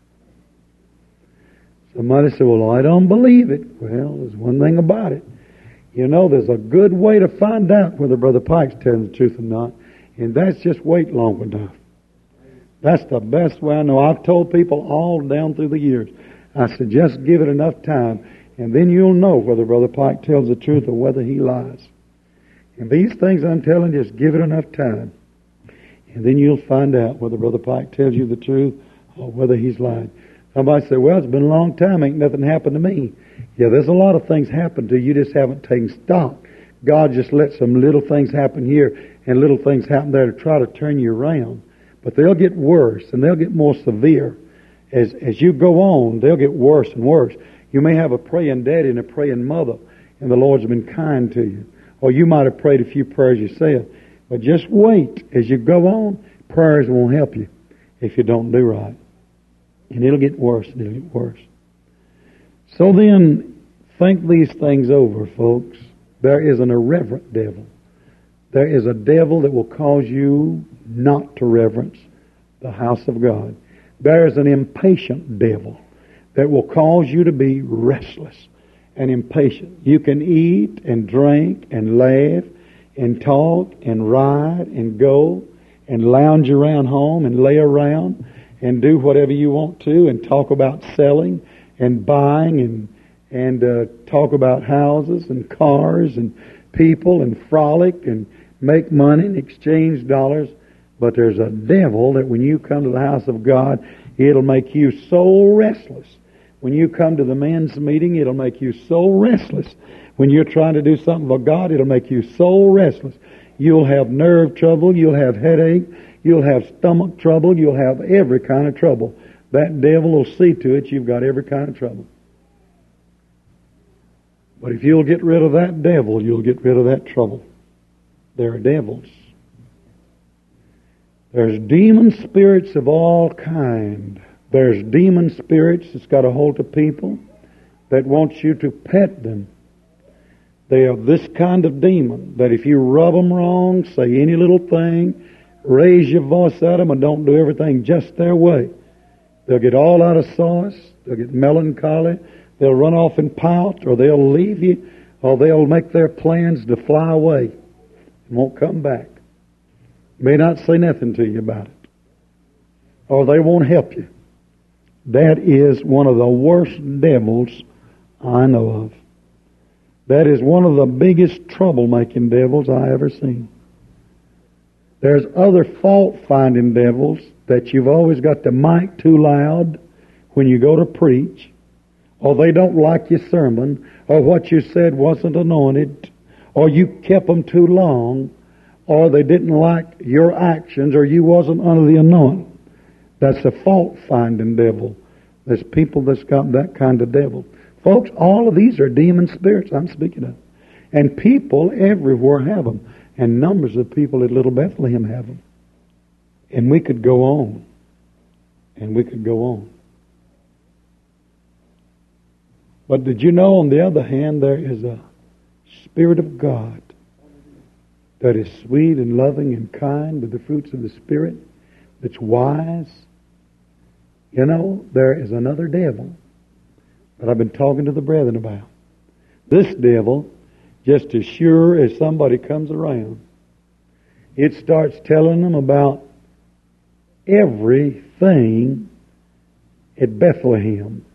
Somebody said, well, I don't believe it. Well, there's one thing about it. You know, there's a good way to find out whether Brother Pike's telling the truth or not, and that's just wait long enough. That's the best way I know. I've told people all down through the years, I said, just give it enough time, and then you'll know whether Brother Pike tells the truth or whether he lies. And these things I'm telling you, just give it enough time, and then you'll find out whether Brother Pike tells you the truth or whether he's lying. Somebody say, well, it's been a long time, ain't nothing happened to me. Yeah, there's a lot of things happen to you, you just haven't taken stock. God just lets some little things happen here and little things happen there to try to turn you around. But they'll get worse and they'll get more severe. As as you go on, they'll get worse and worse. You may have a praying daddy and a praying mother, and the Lord's been kind to you. Or you might have prayed a few prayers yourself. But just wait. As you go on, prayers won't help you if you don't do right. And it'll get worse and it'll get worse. So then, think these things over, folks. There is an irreverent devil. There is a devil that will cause you not to reverence the house of God. There is an impatient devil that will cause you to be restless and impatient. You can eat and drink and laugh and talk and ride and go and lounge around home and lay around and do whatever you want to and talk about selling and buying and and uh, talk about houses and cars and people and frolic and make money and exchange dollars. But there's a devil that when you come to the house of God, it'll make you so restless. When you come to the men's meeting, it'll make you so restless. When you're trying to do something for God, it'll make you so restless. You'll have nerve trouble, you'll have headache, you'll have stomach trouble, you'll have every kind of trouble. That devil will see to it you've got every kind of trouble. But if you'll get rid of that devil, you'll get rid of that trouble. There are devils. There's demon spirits of all kind. There's demon spirits that's got a hold of people that wants you to pet them. They are this kind of demon that if you rub them wrong, say any little thing, raise your voice at them, and don't do everything just their way, they'll get all out of sauce, they'll get melancholy, they'll run off and pout, or they'll leave you, or they'll make their plans to fly away and won't come back. May not say nothing to you about it. Or they won't help you. That is one of the worst devils I know of. That is one of the biggest troublemaking devils I ever seen. There's other fault-finding devils that you've always got the mic too loud when you go to preach, or they don't like your sermon, or what you said wasn't anointed, or you kept them too long, or they didn't like your actions, or you wasn't under the anointing. That's a fault-finding devil. There's people that's got that kind of devil. Folks, all of these are demon spirits I'm speaking of. And people everywhere have them. And numbers of people at Little Bethlehem have them. And we could go on. And we could go on. But did you know, on the other hand, there is a Spirit of God that is sweet and loving and kind with the fruits of the Spirit, that's wise. You know, there is another devil that I've been talking to the brethren about. This devil, just as sure as somebody comes around, it starts telling them about everything at Bethlehem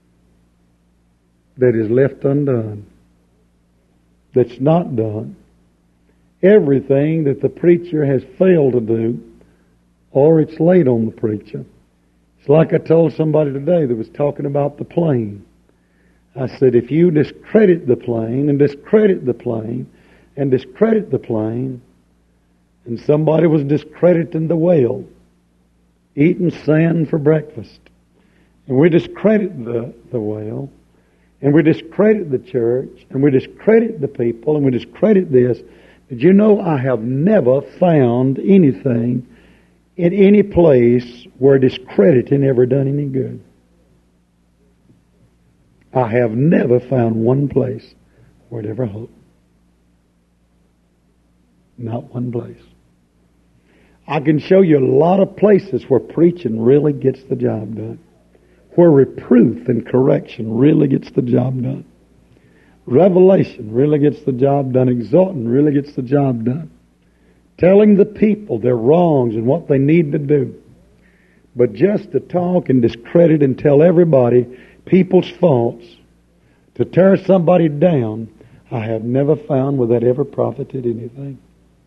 that is left undone, that's not done, everything that the preacher has failed to do, or it's laid on the preacher. It's like I told somebody today that was talking about the plane. I said, if you discredit the plane and discredit the plane and discredit the plane, and somebody was discrediting the whale, eating sand for breakfast, and we discredit the, the whale, and we discredit the church, and we discredit the people, and we discredit this, did you know I have never found anything in any place where discrediting ever done any good? I have never found one place where it ever helped. Not one place. I can show you a lot of places where preaching really gets the job done. Where reproof and correction really gets the job done. Revelation really gets the job done. Exhorting really gets the job done. Telling the people their wrongs and what they need to do. But just to talk and discredit and tell everybody people's faults, to tear somebody down, I have never found where that ever profited anything.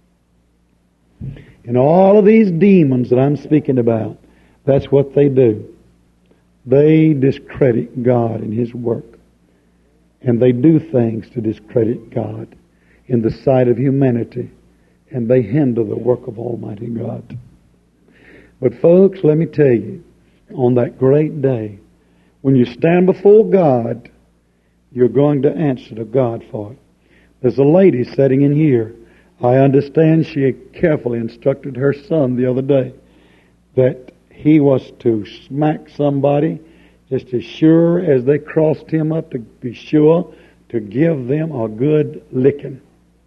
And all of these demons that I'm speaking about, that's what they do. They discredit God and His work. And they do things to discredit God in the sight of humanity. And they hinder the work of Almighty God. But folks, let me tell you, on that great day, when you stand before God, you're going to answer to God for it. There's a lady sitting in here. I understand she carefully instructed her son the other day that he was to smack somebody just as sure as they crossed him up, to be sure to give them a good licking.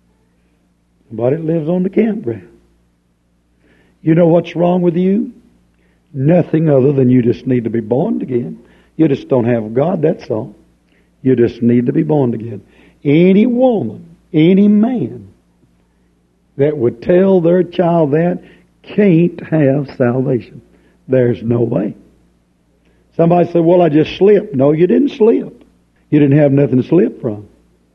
But it lives on the campground. You know what's wrong with you? Nothing other than you just need to be born again. You just don't have God, that's all. You just need to be born again. Any woman, any man that would tell their child that can't have salvation. There's no way. Somebody said, well, I just slipped. No, you didn't slip. You didn't have nothing to slip from.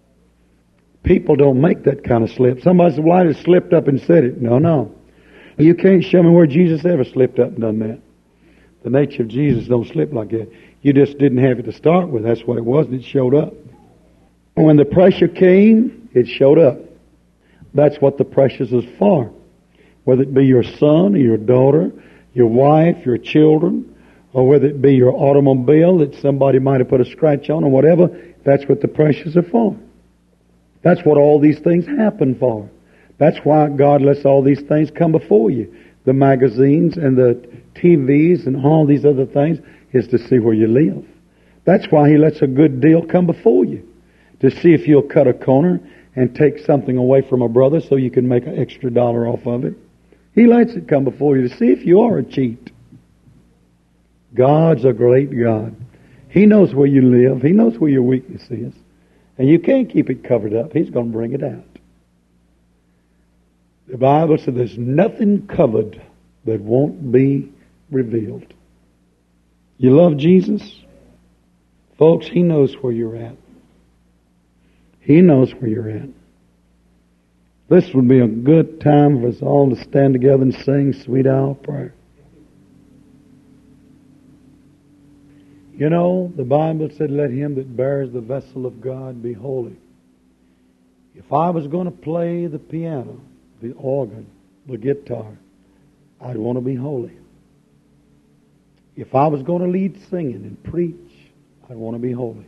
People don't make that kind of slip. Somebody said, well, I just slipped up and said it. No, no. You can't show me where Jesus ever slipped up and done that. The nature of Jesus don't slip like that. You just didn't have it to start with. That's what it was, and it showed up. When the pressure came, it showed up. That's what the pressure is for. Whether it be your son or your daughter, your wife, your children, or whether it be your automobile that somebody might have put a scratch on or whatever, that's what the pressures are for. That's what all these things happen for. That's why God lets all these things come before you. The magazines and the T Vs and all these other things is to see where you live. That's why He lets a good deal come before you. To see if you'll cut a corner and take something away from a brother so you can make an extra dollar off of it. He lets it come before you to see if you are a cheat. God's a great God. He knows where you live. He knows where your weakness is. And you can't keep it covered up. He's going to bring it out. The Bible says there's nothing covered that won't be revealed. You love Jesus? Folks, He knows where you're at. He knows where you're at. This would be a good time for us all to stand together and sing Sweet Hour of Prayer. You know, the Bible said, let him that bears the vessel of God be holy. If I was going to play the piano, the organ, the guitar, I'd want to be holy. If I was going to lead singing and preach, I'd want to be holy.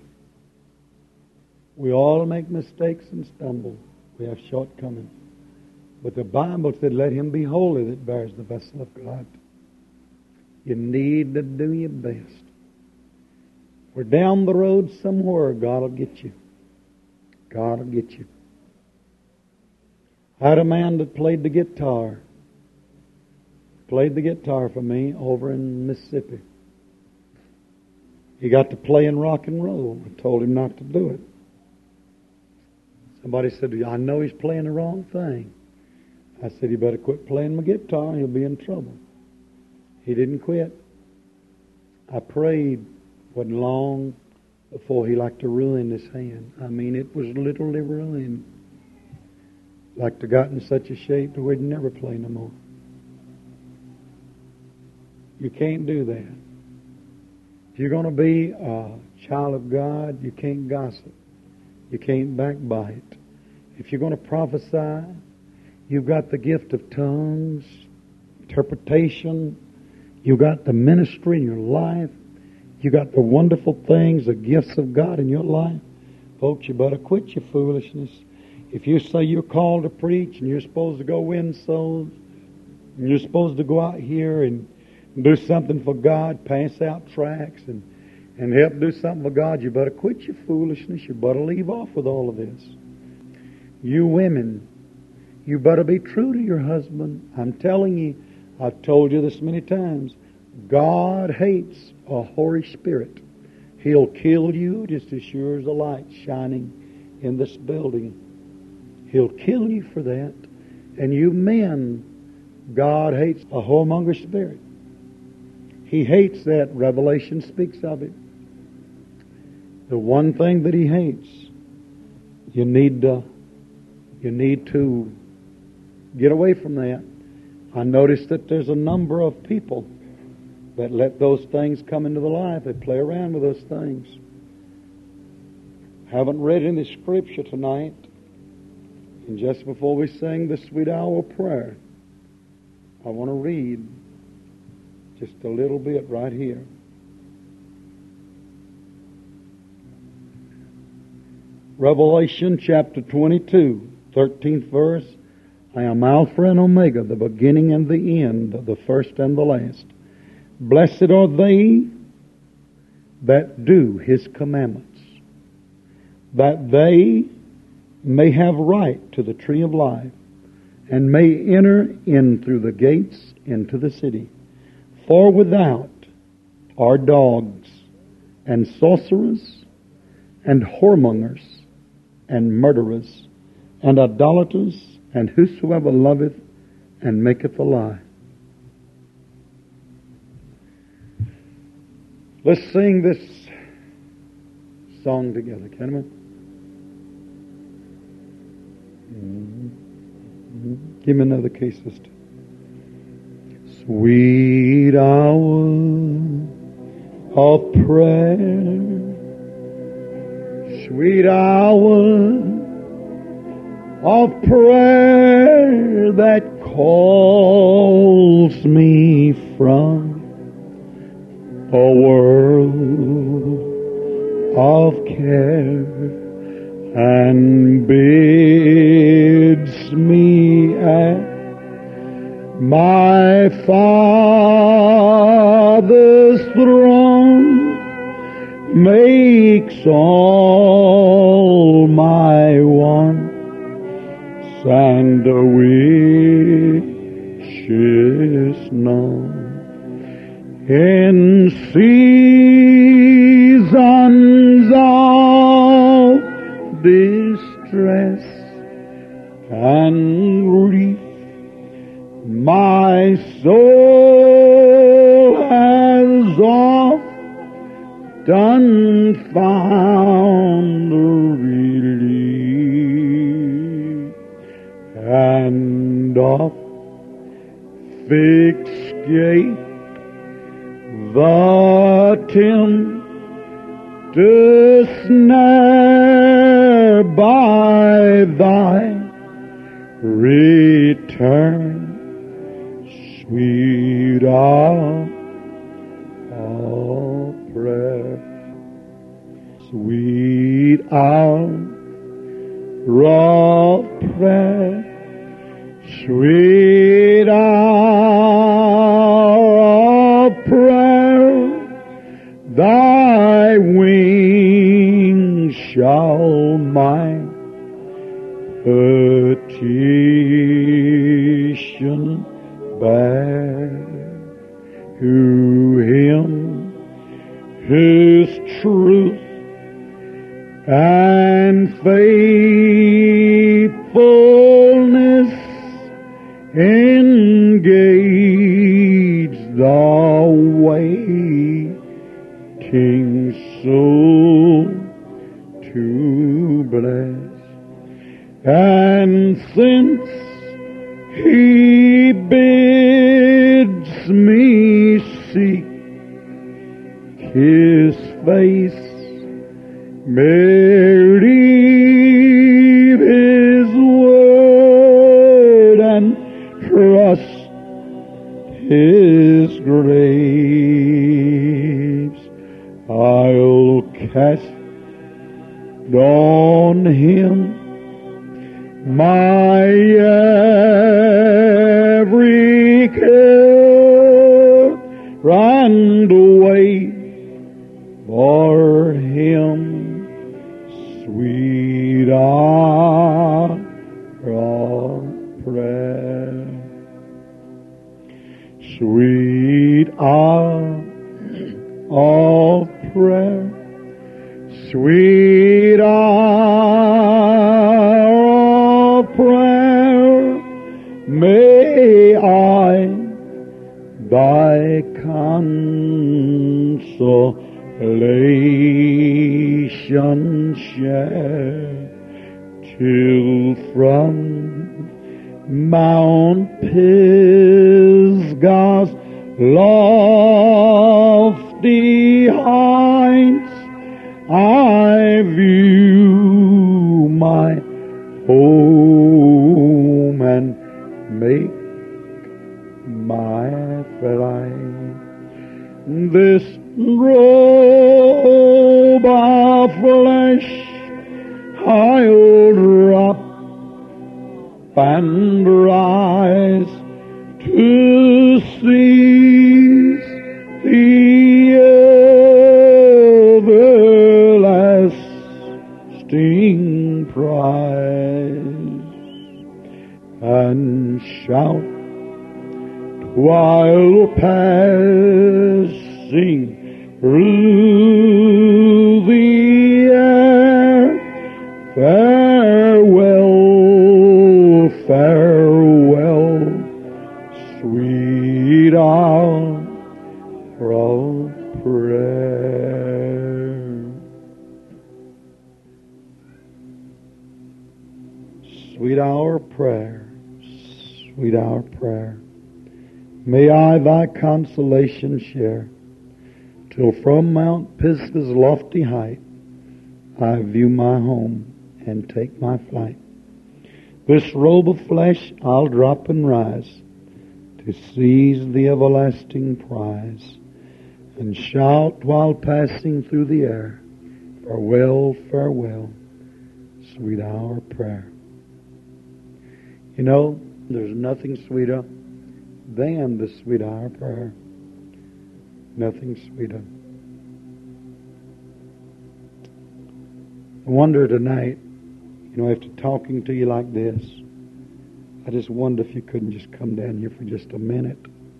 We all make mistakes and stumble. We have shortcomings. But the Bible said, let him be holy that bears the vessel of God. You need to do your best. We're down the road somewhere, God will get you. God will get you. I had a man that played the guitar. Played the guitar for me over in Mississippi. He got to playing rock and roll. I told him not to do it. Somebody said, I know he's playing the wrong thing. I said, you better quit playing my guitar, he'll be in trouble. He didn't quit. I prayed. Wasn't long before he liked to ruin his hand. I mean, it was literally ruined. Like to got in such a shape that we'd never play no more. You can't do that. If you're going to be a child of God, you can't gossip. You can't backbite. If you're going to prophesy, you've got the gift of tongues, interpretation. You've got the ministry in your life. You got the wonderful things, the gifts of God in your life. Folks, you better quit your foolishness. If you say you're called to preach and you're supposed to go win souls, and you're supposed to go out here and do something for God, pass out tracts and, and help do something for God, you better quit your foolishness. You better leave off with all of this. You women, you better be true to your husband. I'm telling you, I've told you this many times, God hates a whorish spirit. He'll kill you just as sure as the light shining in this building. He'll kill you for that. And you men, God hates a whoremonger spirit. He hates that. Revelation speaks of it. The one thing that He hates, you need to, you need to get away from that. I noticed that there's a number of people that let those things come into the life. They play around with those things. Haven't read any scripture tonight. And just before we sing the sweet hour of prayer, I want to read just a little bit right here. Revelation chapter twenty-two, thirteenth verse. I am Alpha and Omega, the beginning and the end, the first and the last. Blessed are they that do His commandments, that they may have right to the tree of life, and may enter in through the gates into the city. For without are dogs, and sorcerers, and whoremongers, and murderers, and idolaters, and whosoever loveth and maketh a lie. Let's sing this song together, can we? Mm-hmm. Give me another key, sister. Sweet hour of prayer, sweet hour of prayer that calls me from a world of care and bids me at my Father's throne, makes all my wants and wishes known. In seasons of distress and grief, my soul has oft done found relief, and off fixed gate the tempter snare by thy return, sweet hour of prayer, sweet hour of prayer, sweet hour of prayer, thy wings shall mine petition bear. To Him His truth and faithfulness engage the waiting soul to bless. And since He bids me seek His face, believe His word and trust His grace, I'll cast on Him my every care, and wait for Him, sweet hour of prayer, sweet hour of prayer, sweet hour of prayer, may I thy consolation share, till from Mount Pisgah's lofty heights I view my home and make my flight. This robe of flesh I'll drop and rise to seize the everlasting prize, and shout while passing through the air, farewell, farewell, sweet hour of prayer. Sweet hour of prayer, sweet hour of prayer. May I thy consolation share, till from Mount Pisgah's lofty height I view my home and take my flight. This robe of flesh I'll drop and rise to seize the everlasting prize, and shout while passing through the air, farewell, farewell, sweet hour of prayer. You know, there's nothing sweeter than the sweet hour of prayer. Nothing sweeter. I wonder tonight, you know, after talking to you like this, I just wonder if you couldn't just come down here for just a minute.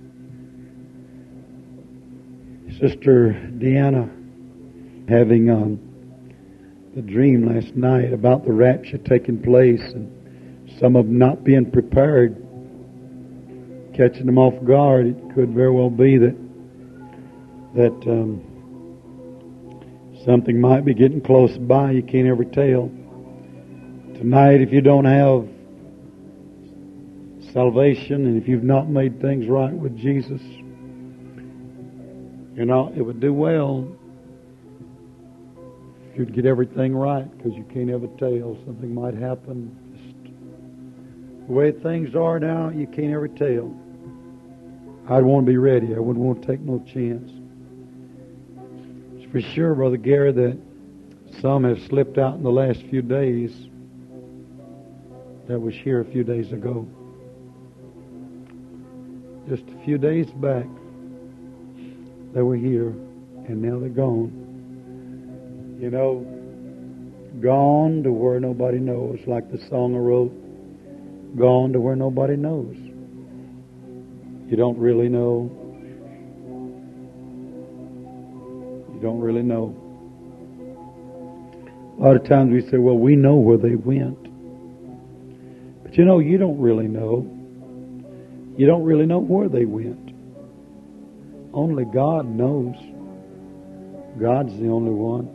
Sister Deanna having um, the dream last night about the rapture taking place and some of them not being prepared, catching them off guard. It could very well be that that um, Something might be getting close by. You can't ever tell. Tonight, if you don't have salvation and if you've not made things right with Jesus, you know, it would do well if you'd get everything right, because you can't ever tell. Something might happen. Just the way things are now, you can't ever tell. I'd want to be ready. I wouldn't want to take no chance. It's for sure, Brother Gary, that some have slipped out in the last few days that was here a few days ago. Just a few days back, they were here, and now they're gone. You know, gone to where nobody knows, like the song I wrote, gone to where nobody knows. You don't really know. You don't really know. A lot of times we say, well, we know where they went. But you know, you don't really know. You don't really know where they went. Only God knows. God's the only one.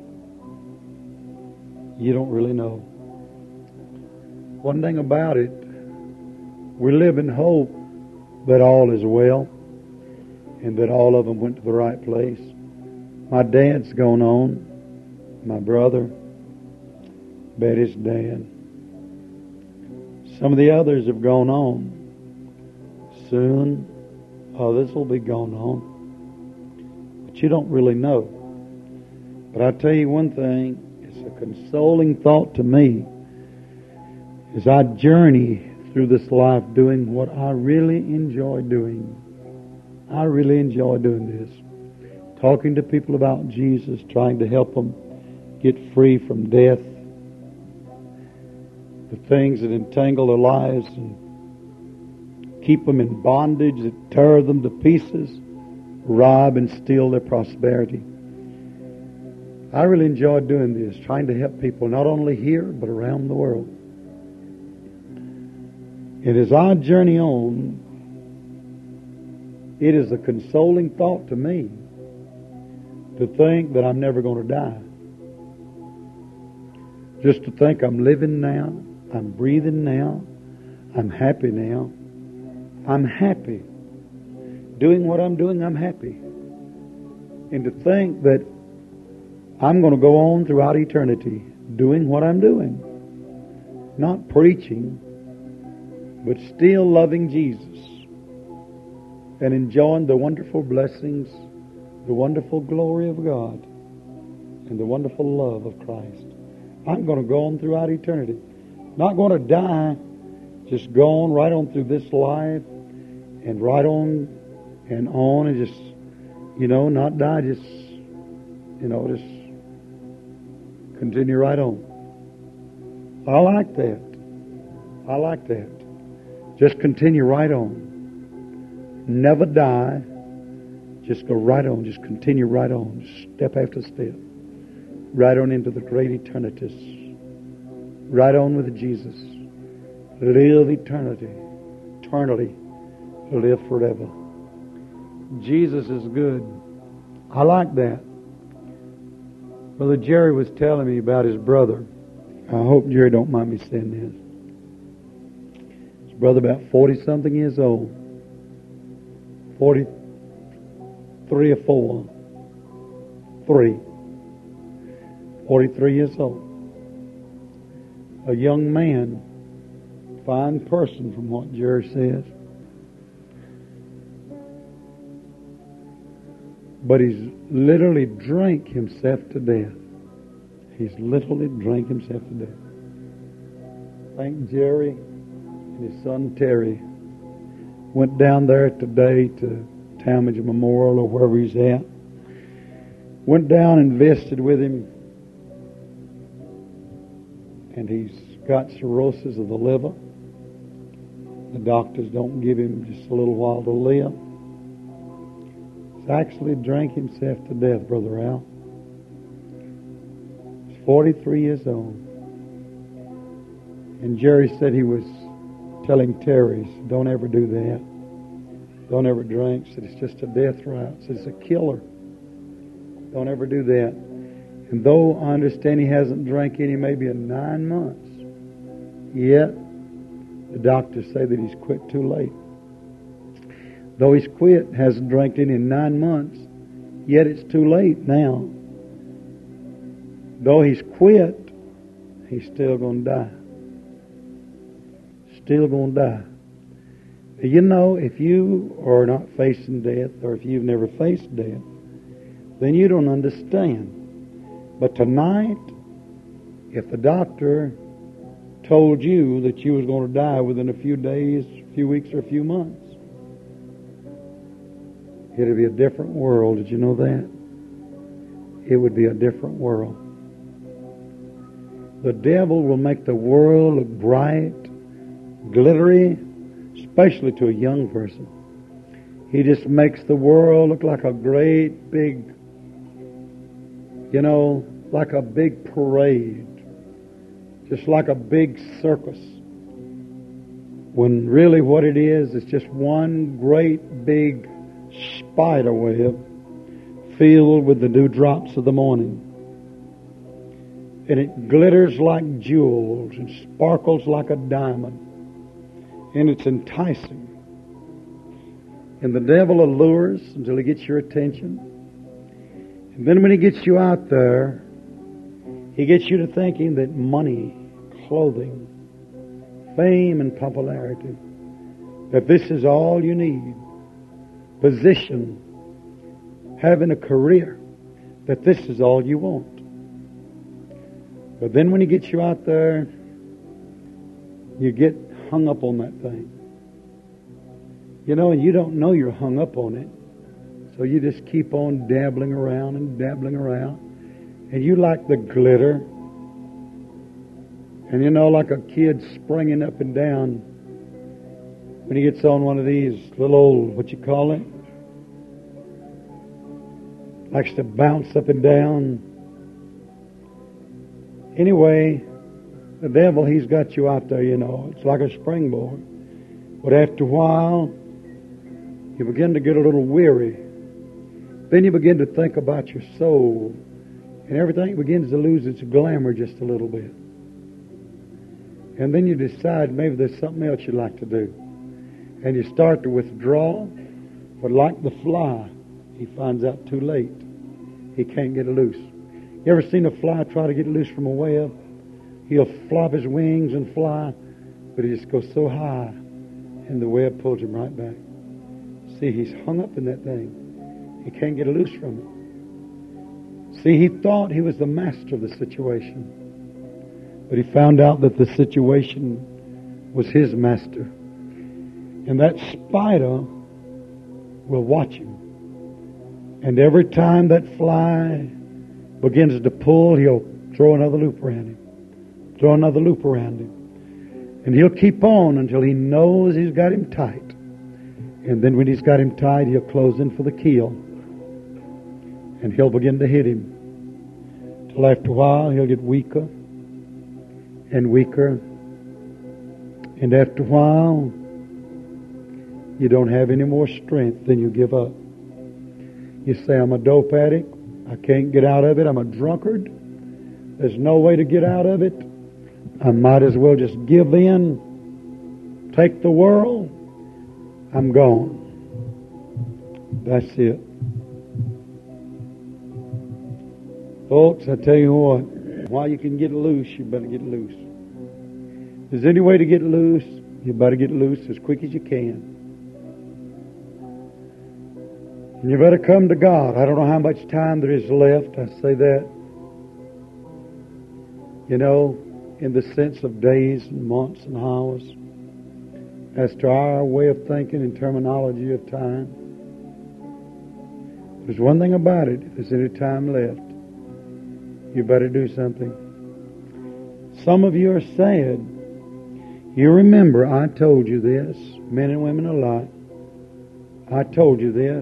You don't really know. One thing about it, we live in hope that all is well and that all of them went to the right place. My dad's gone on. My brother, Betty's dad. Some of the others have gone on. Soon, others will be gone on. But you don't really know. But I tell you one thing, it's a consoling thought to me as I journey through this life doing what I really enjoy doing. I really enjoy doing this. Talking to people about Jesus, trying to help them get free from death, the things that entangle their lives and keep them in bondage, that tear them to pieces, rob and steal their prosperity. I really enjoy doing this, trying to help people not only here, but around the world. And as I journey on, it is a consoling thought to me to think that I'm never going to die. Just to think I'm living now, I'm breathing now, I'm happy now. I'm happy. Doing what I'm doing, I'm happy. And to think that I'm going to go on throughout eternity doing what I'm doing. Not preaching, but still loving Jesus and enjoying the wonderful blessings, the wonderful glory of God, and the wonderful love of Christ. I'm going to go on throughout eternity. Not going to die, just go on right on through this life and right on and on and just, you know, not die, just, you know, just continue right on. I like that. I like that. Just continue right on. Never die. Just go right on. Just continue right on. Just step after step. Right on into the great eternities. Right on with Jesus. Live eternity. Eternally. Live forever. Jesus is good. I like that. Brother Jerry was telling me about his brother. I hope Jerry don't mind me saying this. His brother about forty-something years old. forty-three or four. Three. forty-three years old. A young man. Fine person from what Jerry says. But he's literally drank himself to death. He's literally drank himself to death. Thank Jerry and his son Terry. Went down there today to Talmadge Memorial or wherever he's at. Went down and visited with him. And he's got cirrhosis of the liver. The doctors don't give him just a little while to live. He's actually drank himself to death, Brother Al. He's forty-three years old. And Jerry said he was telling Terry, don't ever do that. Don't ever drink. Said it's just a death route. Said it's a killer. Don't ever do that. And And though I understand he hasn't drank any maybe in nine months, yet the doctors say that he's quit too late. Though he's quit, hasn't drank any in nine months, yet it's too late now. Though he's quit, he's still going to die. Still going to die. You know, if you are not facing death, or if you've never faced death, then you don't understand. But tonight, if the doctor told you that you was going to die within a few days, a few weeks, or a few months, it would be a different world. Did you know that? It would be a different world. The devil will make the world look bright, glittery, especially to a young person. He just makes the world look like a great big, you know, like a big parade. Just like a big circus. When really what it is, is just one great big spider web filled with the dewdrops of the morning. And it glitters like jewels and sparkles like a diamond. And it's enticing. And the devil allures until he gets your attention. And then when he gets you out there, he gets you to thinking that money, clothing, fame, and popularity, that this is all you need. Position, having a career, that this is all you want. But then when he gets you out there, you get hung up on that thing. You know, and you don't know you're hung up on it. So you just keep on dabbling around and dabbling around. And you like the glitter. And you know, like a kid springing up and down when he gets on one of these little old, what you call it? Likes to bounce up and down. Anyway, the devil, he's got you out there, you know. It's like a springboard. But after a while, you begin to get a little weary. Then you begin to think about your soul. And everything begins to lose its glamour just a little bit. And then you decide maybe there's something else you'd like to do. And you start to withdraw. But like the fly, he finds out too late. He can't get it loose. You ever seen a fly try to get loose from a web? He'll flop his wings and fly, but he just goes so high, and the web pulls him right back. See, he's hung up in that thing. He can't get loose from it. See, he thought he was the master of the situation, but he found out that the situation was his master. And that spider will watch him. And every time that fly begins to pull, he'll throw another loop around him. Throw another loop around him. And he'll keep on until he knows he's got him tight. And then when he's got him tight, he'll close in for the kill. And he'll begin to hit him. Till after a while, he'll get weaker and weaker. And after a while, you don't have any more strength, then you give up. You say, I'm a dope addict. I can't get out of it. I'm a drunkard. There's no way to get out of it. I might as well just give in, take the world. I'm gone. That's it. Folks, I tell you what, while you can get loose, you better get loose. If there's any way to get loose, you better get loose as quick as you can. And you better come to God. I don't know how much time there is left. I say that, you know, in the sense of days and months and hours. As to our way of thinking and terminology of time. There's one thing about it. If there's any time left, you better do something. Some of you are sad. You remember, I told you this, men and women alike. I told you this.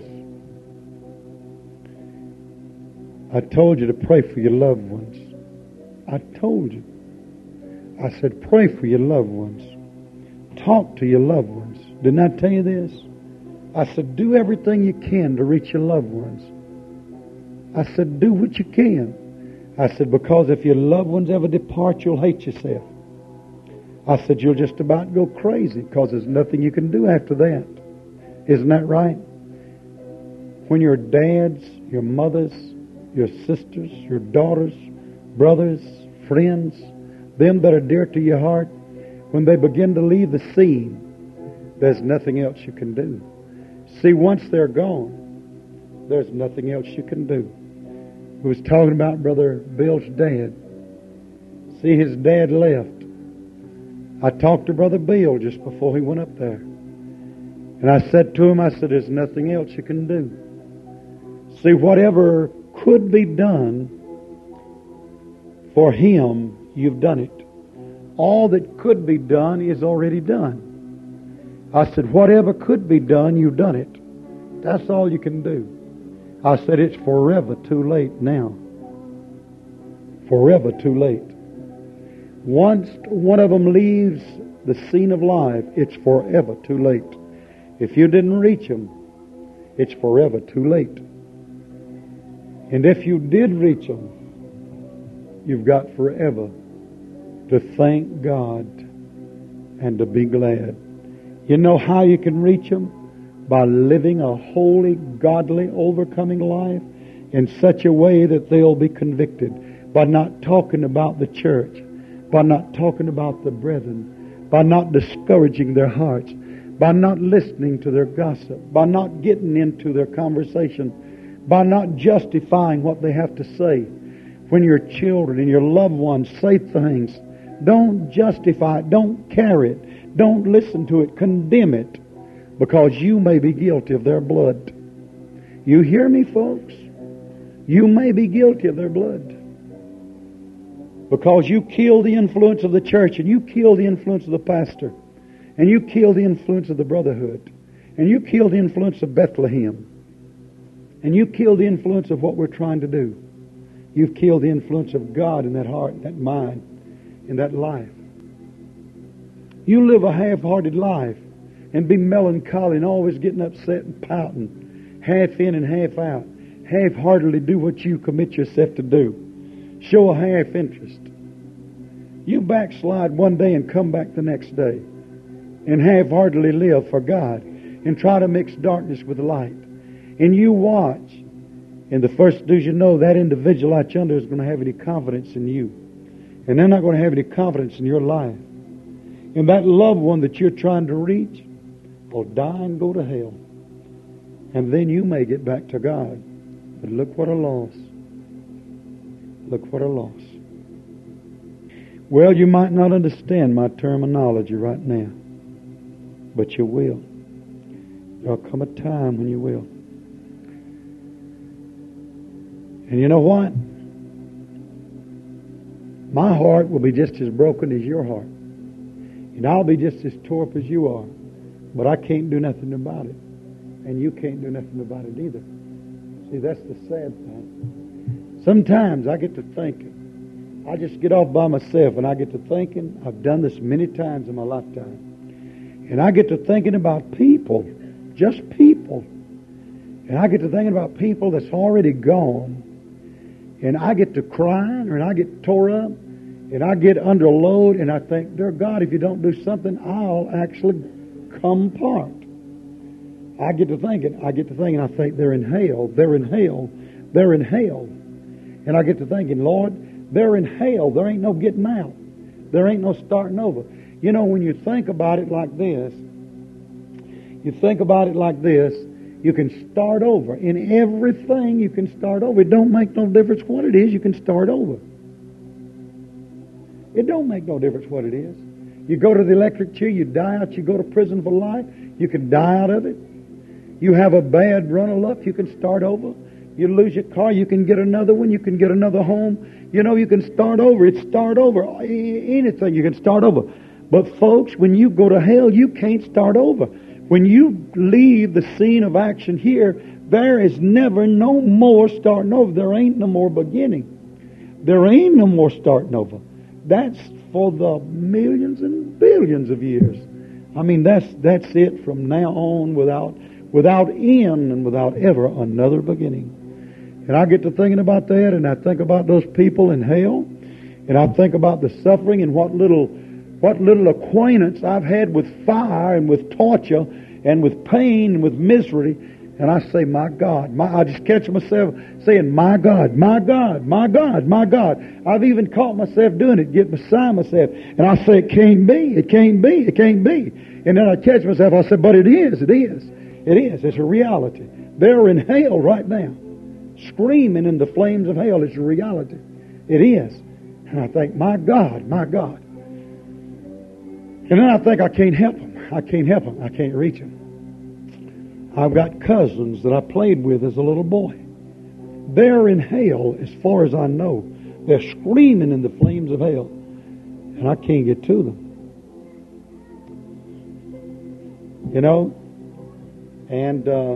I told you to pray for your loved ones. I told you. I said, pray for your loved ones. Talk to your loved ones. Didn't I tell you this? I said, do everything you can to reach your loved ones. I said, do what you can. I said, because if your loved ones ever depart, you'll hate yourself. I said, you'll just about go crazy because there's nothing you can do after that. Isn't that right? When your dads, your mothers, your sisters, your daughters, brothers, friends, them that are dear to your heart, when they begin to leave the scene, there's nothing else you can do. See, once they're gone, there's nothing else you can do. We was talking about Brother Bill's dad. See, his dad left. I talked to Brother Bill just before he went up there. And I said to him, I said, there's nothing else you can do. See, whatever could be done for him, you've done it. All that could be done is already done. I said, whatever could be done, you've done it. That's all you can do. I said, it's forever too late now. Forever too late. Once one of them leaves the scene of life, it's forever too late. If you didn't reach them, it's forever too late. And if you did reach them, you've got forever to thank God and to be glad. You know how you can reach them? By living a holy, godly, overcoming life in such a way that they'll be convicted. By not talking about the church, by not talking about the brethren, by not discouraging their hearts, by not listening to their gossip, by not getting into their conversation, by not justifying what they have to say. When your children and your loved ones say things, don't justify it, don't carry it, don't listen to it, condemn it, because you may be guilty of their blood. You hear me, folks? You may be guilty of their blood. Because you kill the influence of the church, and you kill the influence of the pastor, and you kill the influence of the brotherhood, and you kill the influence of Bethlehem, and you kill the influence of what we're trying to do. You've killed the influence of God in that heart, in that mind, in that life. You live a half-hearted life and be melancholy and always getting upset and pouting, half in and half out, half-heartedly do what you commit yourself to do. Show a half interest. You backslide one day and come back the next day and half-heartedly live for God and try to mix darkness with light. And you watch, and the first news you know, that individual out yonder is going to have any confidence in you. And they're not going to have any confidence in your life. And that loved one that you're trying to reach will die and go to hell. And then you may get back to God. But look what a loss. Look what a loss. Well, you might not understand my terminology right now, but you will. There'll come a time when you will. And you know what? My heart will be just as broken as your heart. And I'll be just as tore up as you are. But I can't do nothing about it. And you can't do nothing about it either. See, that's the sad thing. Sometimes I get to thinking. I just get off by myself and I get to thinking. I've done this many times in my lifetime. And I get to thinking about people. Just people. And I get to thinking about people that's already gone. And I get to crying, and I get tore up, and I get under load, and I think, dear God, if you don't do something, I'll actually come apart. I get to thinking, I get to thinking, I think they're in hell, they're in hell, they're in hell. And I get to thinking, Lord, they're in hell, there ain't no getting out. There ain't no starting over. You know, when you think about it like this, you think about it like this, you can start over. In everything, you can start over. It don't make no difference what it is. You can start over. It don't make no difference what it is. You go to the electric chair, you die out. You go to prison for life, you can die out of it. You have a bad run of luck, you can start over. You lose your car, you can get another one. You can get another home. You know, you can start over. It's start over. Anything, you can start over. But folks, when you go to hell, you can't start over. When you leave the scene of action here, there is never no more starting over. There ain't no more beginning. There ain't no more starting over. That's for the millions and billions of years. I mean, that's that's it from now on without without end and without ever another beginning. And I get to thinking about that, and I think about those people in hell, and I think about the suffering and what little, what little acquaintance I've had with fire and with torture and with pain and with misery. And I say, my God, my, I just catch myself saying, my God, my God, my God, my God. I've even caught myself doing it, get beside myself. And I say, it can't be, it can't be, it can't be. And then I catch myself, I say, but it is, it is, it is, it's a reality. They're in hell right now, screaming in the flames of hell. It's a reality. It is. And I think, my God, my God. And then I think, I can't help them. I can't help them. I can't reach them. I've got cousins that I played with as a little boy. They're in hell as far as I know. They're screaming in the flames of hell. And I can't get to them. You know? And uh,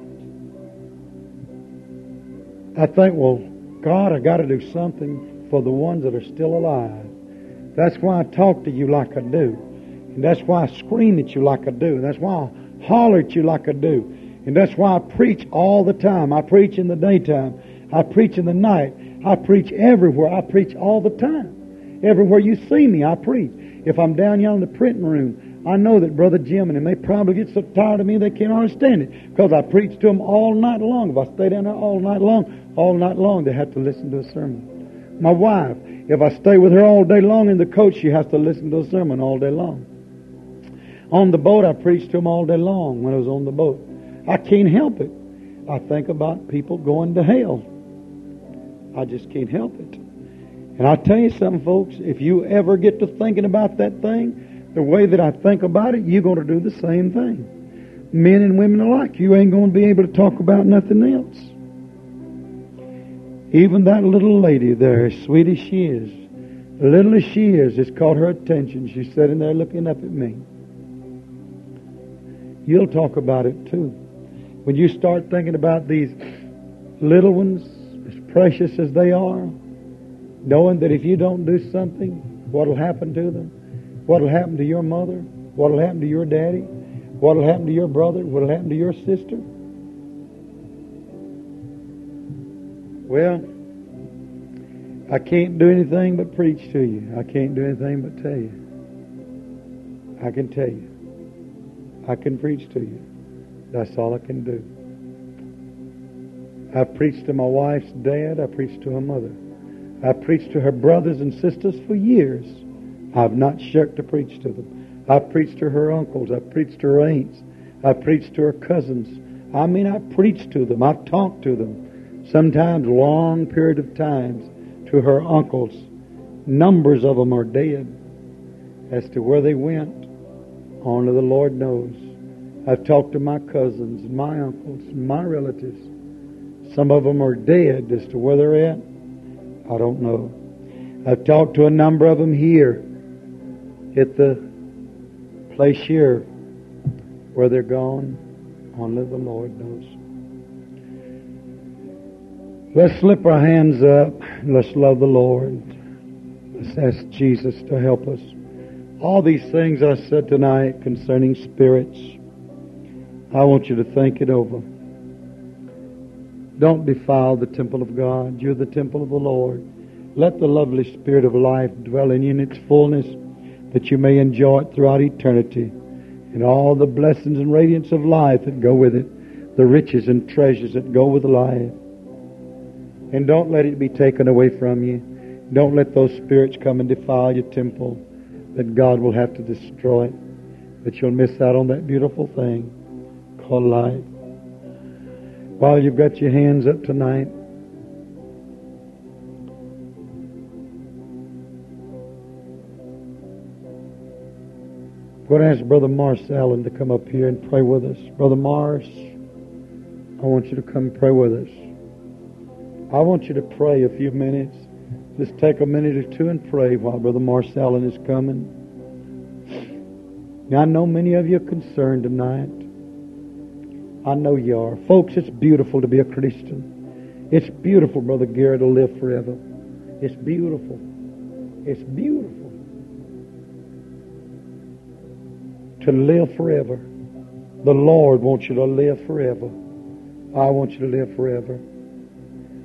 I think, well, God, I got to do something for the ones that are still alive. That's why I talk to you like I do. And that's why I scream at you like I do. And that's why I holler at you like I do. And that's why I preach all the time. I preach in the daytime. I preach in the night. I preach everywhere. I preach all the time. Everywhere you see me, I preach. If I'm down here in the printing room, I know that Brother Jim and them, they probably get so tired of me they can't understand it. Because I preach to them all night long. If I stay down there all night long, all night long, they have to listen to a sermon. My wife, if I stay with her all day long in the coach, she has to listen to a sermon all day long. On the boat, I preached to them all day long when I was on the boat. I can't help it. I think about people going to hell. I just can't help it. And I tell you something, folks, if you ever get to thinking about that thing, the way that I think about it, you're going to do the same thing. Men and women alike, you ain't going to be able to talk about nothing else. Even that little lady there, as sweet as she is, little as she is, it's caught her attention. She's sitting there looking up at me. You'll talk about it too. When you start thinking about these little ones, as precious as they are, knowing that if you don't do something, what'll happen to them? What'll happen to your mother? What'll happen to your daddy? What'll happen to your brother? What'll happen to your sister? Well, I can't do anything but preach to you. I can't do anything but tell you. I can tell you. I can preach to you. That's all I can do. I've preached to my wife's dad. I preached to her mother. I've preached to her brothers and sisters for years. I've not shirked to preach to them. I've preached to her uncles. I've preached to her aunts. I've preached to her cousins. I mean, I've preached to them. I've talked to them. Sometimes long period of times to her uncles. Numbers of them are dead. As to where they went, only the Lord knows. I've talked to my cousins and my uncles and my relatives. Some of them are dead. As to where they're at, I don't know. I've talked to a number of them here at the place here where they're gone. Only the Lord knows. Let's slip our hands up. Let's love the Lord. Let's ask Jesus to help us. All these things I said tonight concerning spirits, I want you to think it over. Don't defile the temple of God. You're the temple of the Lord. Let the lovely Spirit of life dwell in you in its fullness, that you may enjoy it throughout eternity, and all the blessings and radiance of life that go with it, the riches and treasures that go with life. And don't let it be taken away from you. Don't let those spirits come and defile your temple, that God will have to destroy it, that you'll miss out on that beautiful thing called life. While you've got your hands up tonight, I'm going to ask Brother Mars Allen to come up here and pray with us. Brother Mars, I want you to come pray with us. I want you to pray a few minutes. Just take a minute or two and pray while Brother Mars Allen is coming. Now, I know many of you are concerned tonight. I know you are. Folks, it's beautiful to be a Christian. It's beautiful, Brother Gary, to live forever. It's beautiful. It's beautiful to live forever. The Lord wants you to live forever. I want you to live forever.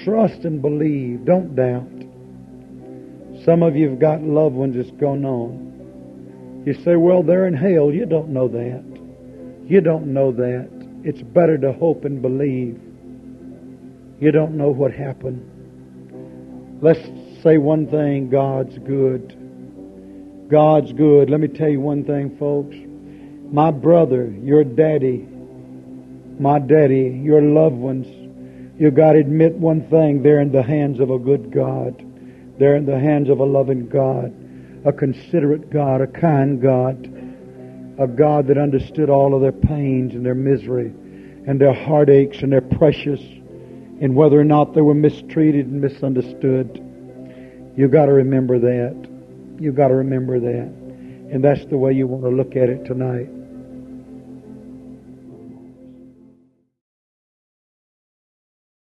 Trust and believe. Don't doubt. Some of you have got loved ones that's gone on. You say, well, they're in hell. You don't know that. You don't know that. It's better to hope and believe. You don't know what happened. Let's say one thing, God's good. God's good. Let me tell you one thing, folks. My brother, your daddy, my daddy, your loved ones, you've got to admit one thing, they're in the hands of a good God. They're in the hands of a loving God, a considerate God, a kind God, a God that understood all of their pains and their misery and their heartaches and their precious, and whether or not they were mistreated and misunderstood. You've got to remember that. You've got to remember that. And that's the way you want to look at it tonight.